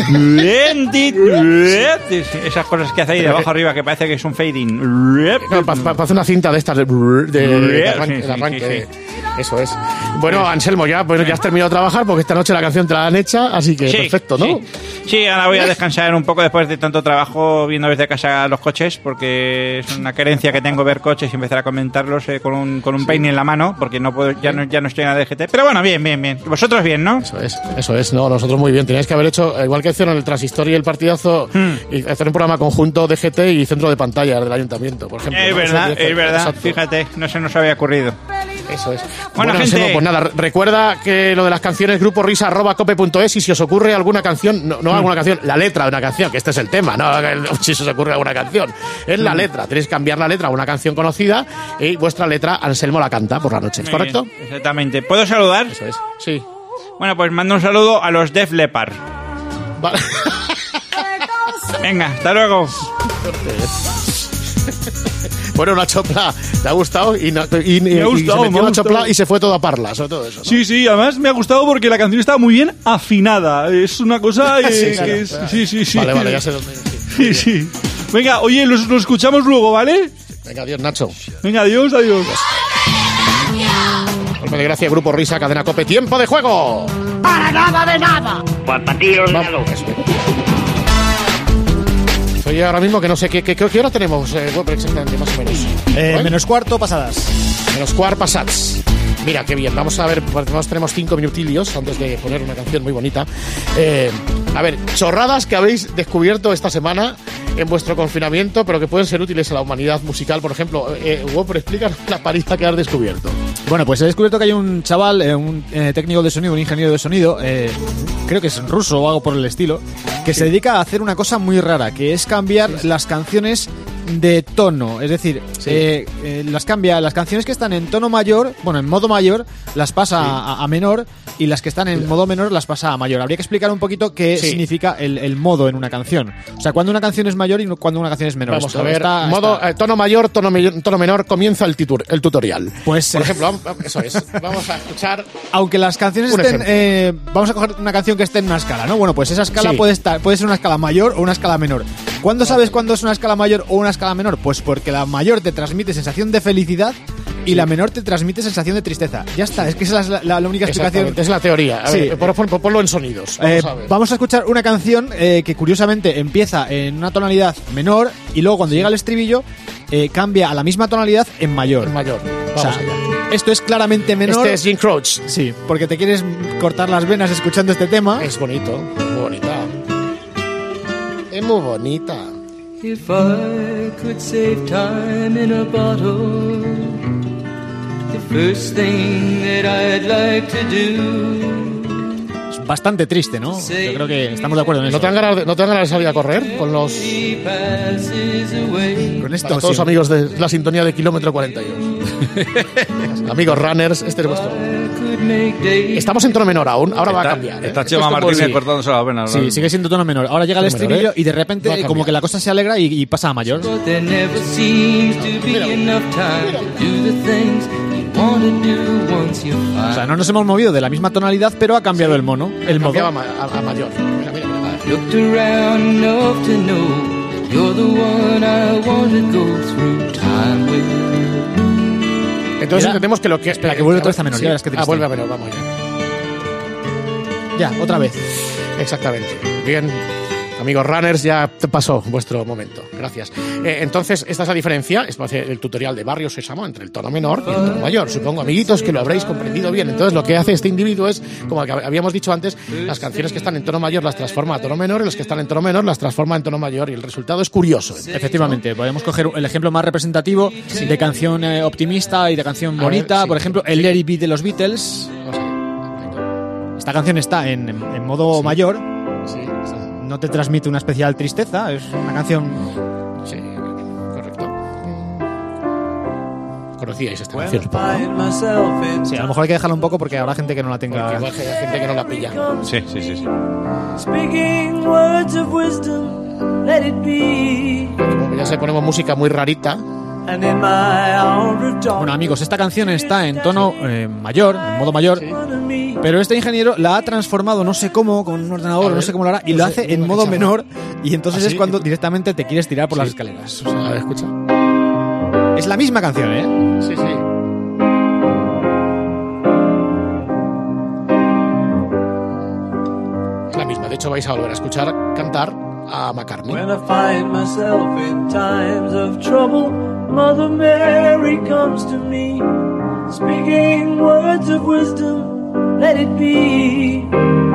Esas cosas que hace ahí de abajo arriba que parece que es un fading. No, pa- pa- Parece una cinta de estas de, de, de arranque. Sí, de sí, arranque. sí, Eso es. Bueno, Anselmo, ya, pues ya has terminado de trabajar porque esta noche la canción te la han hecha, así que Sí, perfecto, ¿no? Sí. Sí, ahora voy a descansar un poco después de tanto trabajo viendo desde casa los coches, porque es una querencia que tengo ver coches y empezar a comentarlos eh, con un, con un peine en la mano, porque no puedo, ya no, ya no estoy en la D G T. Pero bueno, bien, bien, bien. Vosotros bien, ¿no? Eso es, eso es. No, nosotros muy bien. Teníais que haber hecho, igual que hicieron el Transistor y el Partidazo, y hacer un programa conjunto D G T y centro de pantalla del ayuntamiento, por ejemplo. Es ¿no? verdad, Eso es verdad. exacto. Fíjate, no se nos había ocurrido. Eso es. Bueno, Bueno, gente. Anselmo, pues nada, re- recuerda que lo de las canciones, grupo risa arroba cope punto es, y si os ocurre alguna canción, no, no alguna canción, la letra de una canción, que este es el tema, no si se os ocurre alguna canción, es la letra. Tenéis que cambiar la letra a una canción conocida y vuestra letra Anselmo la canta por la noche, ¿es Muy correcto? bien, exactamente. ¿Puedo saludar? Eso es. Sí. Bueno, pues mando un saludo a los Def Leppard. Vale. Venga, hasta luego. Bueno, una chopla, ¿te ha gustado? Y, no- y, y- Me ha y gustado, se metió me ha una gustado. chopla y se fue todo a parlas, o todo eso, ¿no? Sí, sí, además me ha gustado porque la canción está muy bien afinada. Es una cosa eh, Sí, claro, que es... claro. Sí, sí, sí. Vale, vale, ya sé dónde. Sí, sí. Venga, oye, los, los escuchamos luego, ¿vale? Venga, adiós, Nacho. Venga, adiós, adiós. Golpe de gracia, grupo risa, cadena cope, tiempo de juego. Para nada de nada. Pues para ti los Soy ahora mismo que no sé qué, qué, qué hora tenemos, eh, bueno, exactamente, más o menos. Eh, ¿Hoy? menos cuarto pasadas. Menos cuar passats. Mira, qué bien. Vamos a ver, porque tenemos- tenemos cinco minutillos antes de poner una canción muy bonita. Eh, a ver, chorradas que habéis descubierto esta semana en vuestro confinamiento, pero que pueden ser útiles a la humanidad musical. Por ejemplo, eh, Hugo, pero explícanos la pariza que has descubierto. Bueno, pues he descubierto que hay un chaval, eh, un eh, técnico de sonido, un ingeniero de sonido, eh, creo que es ruso o algo por el estilo, que se dedica a hacer una cosa muy rara, que es cambiar las canciones de tono. Es decir, eh, eh, las cambia, las canciones que están en tono mayor, bueno, en modo mayor, las pasa a, a menor, y las que están en modo menor las pasa a mayor. Habría que explicar un poquito qué Sí. significa el, el modo en una canción. O sea, cuando una canción es mayor y cuando una canción es menor. Vamos Esto a ver, está- modo está- eh, tono mayor, tono, me- tono menor, comienza el, titur- el tutorial. Pues, Por eh, ejemplo, vamos- eso es. Vamos a escuchar. Aunque las canciones Un estén, ejemplo. eh, vamos a coger una canción que esté en una escala, ¿no? Bueno, pues esa escala Sí. puede estar, puede ser una escala mayor o una escala menor. ¿Cuándo sabes cuándo es una escala mayor o una escala menor? Pues porque la mayor te transmite sensación de felicidad y la menor te transmite sensación de tristeza. Ya está, es que esa es la, la- la única explicación. Exactamente, es la teoría. A Sí. ver, por, por- ponlo en sonidos. Eh, Vamos a ver. vamos a escuchar una canción eh, que curiosamente empieza en una tonalidad menor y luego cuando llega al estribillo eh, cambia a la misma tonalidad en mayor. En mayor. O sea, Vamos allá. esto es claramente menor. Este es Jim Croce. Sí, porque te quieres cortar las venas escuchando este tema. Es bonito, muy bonita. Es muy bonita. If I could save time in a bottle, the first thing that I'd like to do. Es bastante triste, ¿no? Yo creo que estamos de acuerdo en eso. ¿No te dan ganas de, no te dan ganas de salir a correr con los Con esto para todos sí. amigos de la sintonía de kilómetro cuarenta y dos? Amigos runners, este es vuestro. Estamos en tono menor aún, ahora va a Está- cambiar. ¿eh? Está Esto Chema es como Martínez el- cortándose las venas. Sí, sigue siendo tono menor. Ahora llega el Tono menor, estribillo ¿eh? y de Va a repente cambiar. como que la cosa se alegra y, y pasa a mayor. There never seems to be enough time to do the things you want to do once you O find. sea, no nos hemos movido de la misma tonalidad, pero ha cambiado el mono, el Cambiaba modo. a, a- a mayor. Mira, mira, mira. Looked around enough to know you're the one I want to go through time with. Entonces Mira, entendemos que lo que... espera, que vuelve otra vez a menor, ya verás qué Ah, triste. vuelve a menor, vamos ya. Ya, otra vez. Exactamente. Bien, amigos runners, ya te pasó vuestro momento. Gracias. Eh, entonces, esta es la diferencia, es el tutorial de Barrio Sésamo entre el tono menor y el tono mayor. Supongo, amiguitos, que lo habréis comprendido bien. Entonces, lo que hace este individuo es, como que habíamos dicho antes, las canciones que están en tono mayor las transforma a tono menor y las que están en tono menor las transforma en tono mayor. Y el resultado es curioso. Efectivamente, podemos coger el ejemplo más representativo de canción eh, optimista y de canción A ver, bonita. sí. Por ejemplo, el Let It Be de los Beatles. Esta canción está en, en modo mayor. Sí, sí. No te transmite una especial tristeza. Es una canción. Sí, correcto. Conocíais esta canción, supongo, Find ¿no? myself in Sí, a lo mejor hay que dejarla un poco porque habrá gente que no la Porque tenga. igual que hay gente que no la pilla. Sí, sí, sí, sí. speaking words of wisdom, let it be. Como ya se ponemos música muy rarita. And in my hour of dark, Bueno, amigos, esta canción está en tono eh, mayor, en modo mayor. Pero este ingeniero la ha transformado, no sé cómo, con un ordenador, ver, no sé cómo lo hará, y no lo sé, hace en no me modo cacharra. menor. Y entonces ¿Ah, es sí? cuando directamente te quieres tirar por las escaleras. A ver, escucha. Es la misma canción, ¿eh? Sí, sí. Es la misma. De hecho, vais a volver a escuchar cantar a McCartney. when I find myself in times of trouble, Mother Mary comes to me, speaking words of wisdom, let it be.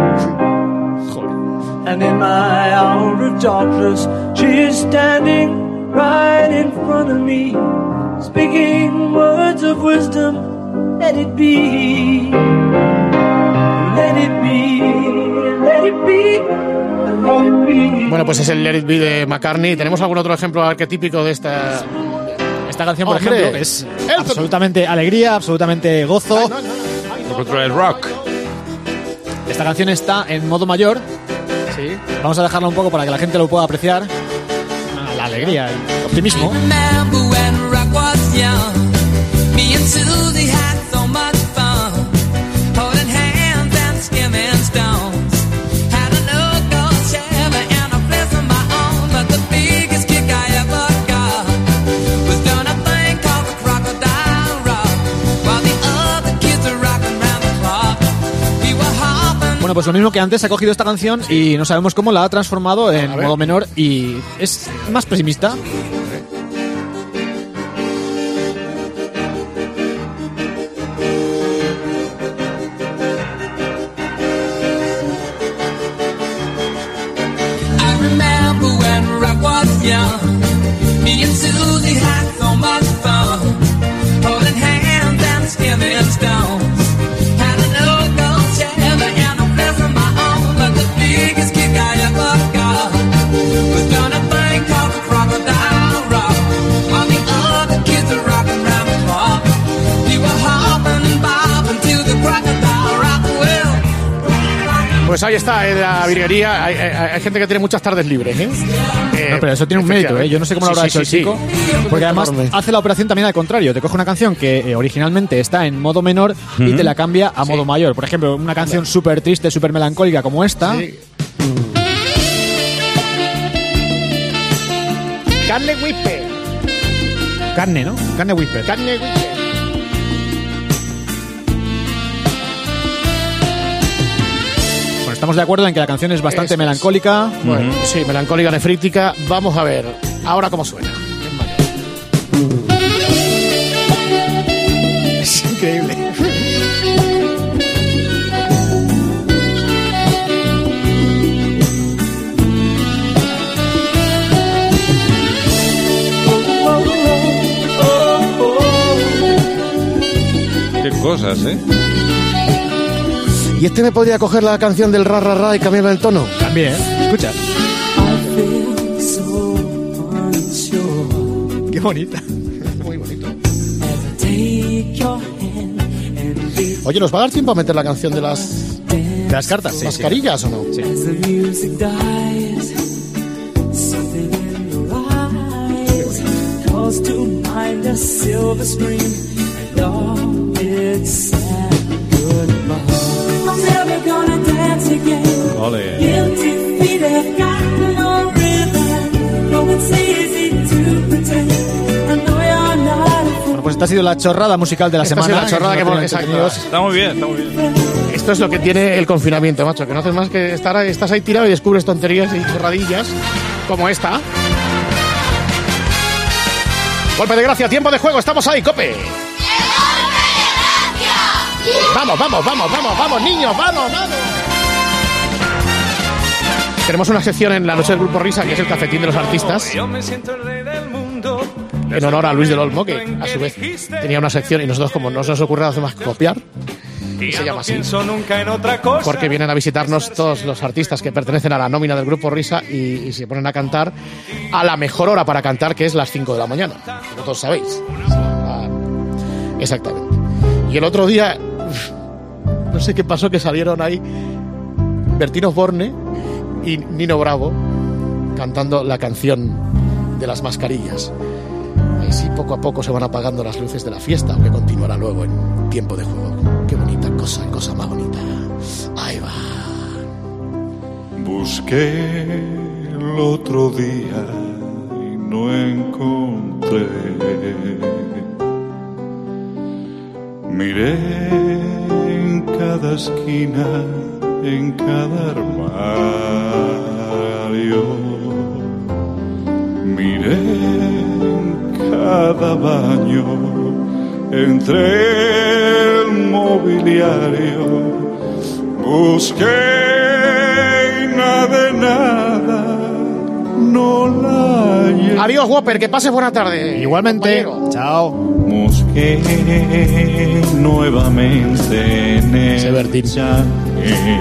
And in my hour of darkness, she is standing right in front of me, speaking words of wisdom, let it be. Let it be, let it be, let it be. Bueno, pues es el Let It Be de McCartney. ¿Tenemos algún otro ejemplo arquetípico de esta...? Esta canción, por Hombre. ejemplo, es absolutamente alegría, absolutamente gozo. Lo contra el rock. Esta canción está en modo mayor. Sí. Vamos a dejarla un poco para que la gente lo pueda apreciar. Ah, La alegría, el optimismo. Remember when rock was young? Me and Susie had so much fun, holding hands and skimming stones. Had a local Chevy and a place of my own, but the biggest kick I ever got was doing a thing called the Crocodile Rock, while the other kids were rocking round the clock. We were hopping. Bueno, pues lo mismo que antes, ha cogido esta canción y no sabemos cómo la ha transformado en modo menor y es más pesimista. I remember when rock was young. Me and Susie had so much fun, holding hands and skimming stones. Had a local Chevy and a place of my own, but the biggest kick I ever got was doing a thing called the Crocodile Rock, while the other kids were rocking round the clock. We were hopping and bobbing to the Crocodile Rock. Well, Pues ahí está, en la virguería. Hay, hay- hay gente que tiene muchas tardes libres, ¿eh? Eh, No, pero eso tiene un mérito, ¿eh? Yo no sé cómo lo habrá Sí, hecho sí, el chico. sí. Porque además Enorme. hace la operación también al contrario. Te coge una canción que eh, originalmente está en modo menor y Ujú. te la cambia a modo mayor. Por ejemplo, una canción súper triste, súper melancólica como esta. Carne Whisper. Carne, ¿no? Carne Whisper. Carne Whisper. Bueno, estamos de acuerdo en que la canción es bastante Eso es. melancólica. Bueno, sí, melancólica, nefrítica. Vamos a ver ahora cómo suena. Es increíble. Qué cosas, ¿eh? ¿Y este me podría coger la canción del ra ra ra y cambiarle el tono? También, ¿eh? Escucha. Qué bonita. Muy bonito. Oye, ¿nos va a dar tiempo a meter la canción de las, de las cartas? Sí, mascarillas o no? As the music dies, something in your eyes calls to mind a silver screen, and all it's sad goodbye. I'm never gonna dance again. Ole. Guilty feet have got no rhythm. No, it's easy to pretend. I know you're not a fool. Bueno, pues esta ha sido la chorrada musical de la Esta ha semana. sido la chorrada que hemos- exacto. exacto. Está muy bien, está muy bien. Esto es lo que tiene el confinamiento, macho, que no haces más que estar ahí, estás ahí tirado y descubres tonterías y chorradillas como esta. Golpe de gracia, tiempo de juego, estamos ahí, Cope. Vamos, vamos, vamos, vamos, vamos, niños, vamos, vamos. Tenemos una sección en la noche del Grupo Risa, que es el cafetín de los artistas, Yo me siento el rey del mundo. en honor a Luis del Olmo, que a su vez tenía una sección y nosotros, como no se nos ocurre nada más que copiar, Y se ya llama no así. pienso nunca en otra cosa. Porque vienen a visitarnos todos los artistas que pertenecen a la nómina del Grupo Risa y, y se ponen a cantar a la mejor hora para cantar, que es las cinco de la mañana, como todos sabéis. Ah, exactamente. Y el otro día, no sé qué pasó, que salieron ahí Bertín Osborne y Nino Bravo cantando la canción de las mascarillas. Y así poco a poco se van apagando las luces de la fiesta, aunque continuará luego en tiempo de juego. Qué bonita cosa, cosa más bonita. Ahí va. Busqué el otro día y no encontré. Miré en cada esquina, en cada armario. Miré en cada baño, entre el mobiliario. Busqué y nada de nada, no la hallé. Adiós, Whopper, que pases buena tarde. Igualmente. compañero. Chao. busqué nuevamente en el chalet.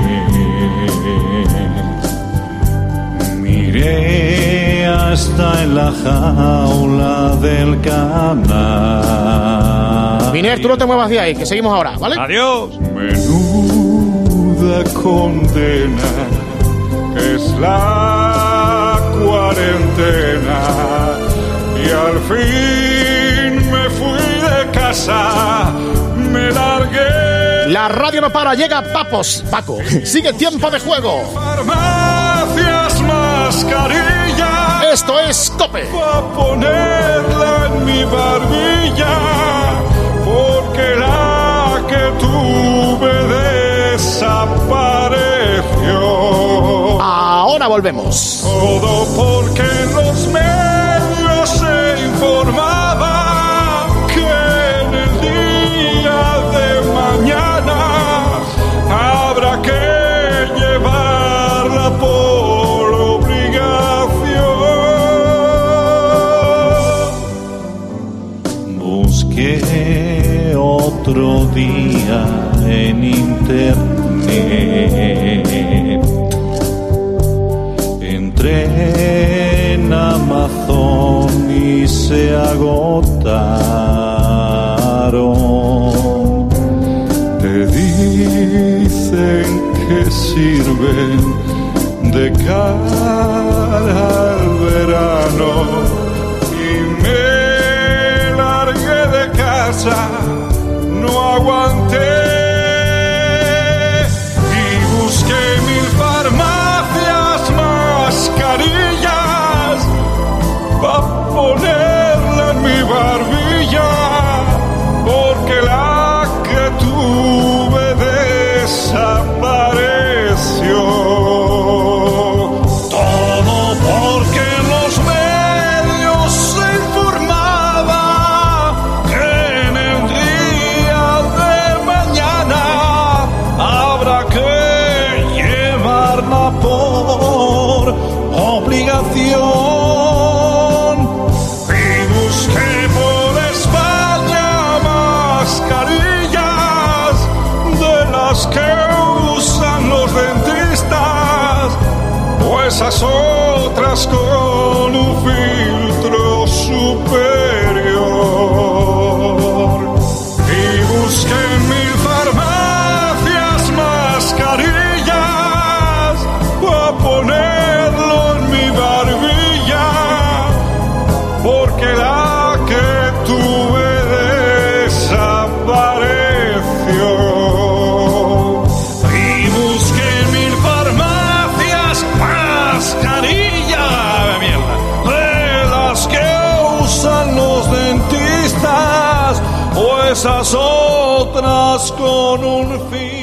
Miré hasta en la jaula del canal. Miner, tú no te muevas de ahí, que seguimos ahora, ¿vale? Adiós. Menuda condena es la cuarentena y al fin me fui de casa, me largué. La radio no para, llega Papos, Paco. Sigue tiempo de juego. Farmacias, mascarilla. Esto es COPE. Pa' ponerla en mi barbilla, porque la que tuve desapareció. Ahora volvemos. Todo porque los medios se informaba que en el día de mañana habrá que llevarla por obligación. Busqué otro día en internet, entré en Amazon y se agotaron. Te dicen que sirven de cara al verano y me largué de casa, no aguanté y busqué mil farmacias, mascarillas pa' ponerla en mi barbilla, porque la que tuve desapareció. Todo porque los medios se informaba que en el día de mañana habrá que llevarla por obligación. Y busqué por España mascarillas de las que usan los dentistas, o esas otras con un filtro superior. Y busqué en mil farmacias mascarillas para ponerlo en mi barbilla, porque la que tuve desapareció. Y busqué en mil farmacias mascarillas mierda, de las que usan los dentistas, o esas otras con un fin.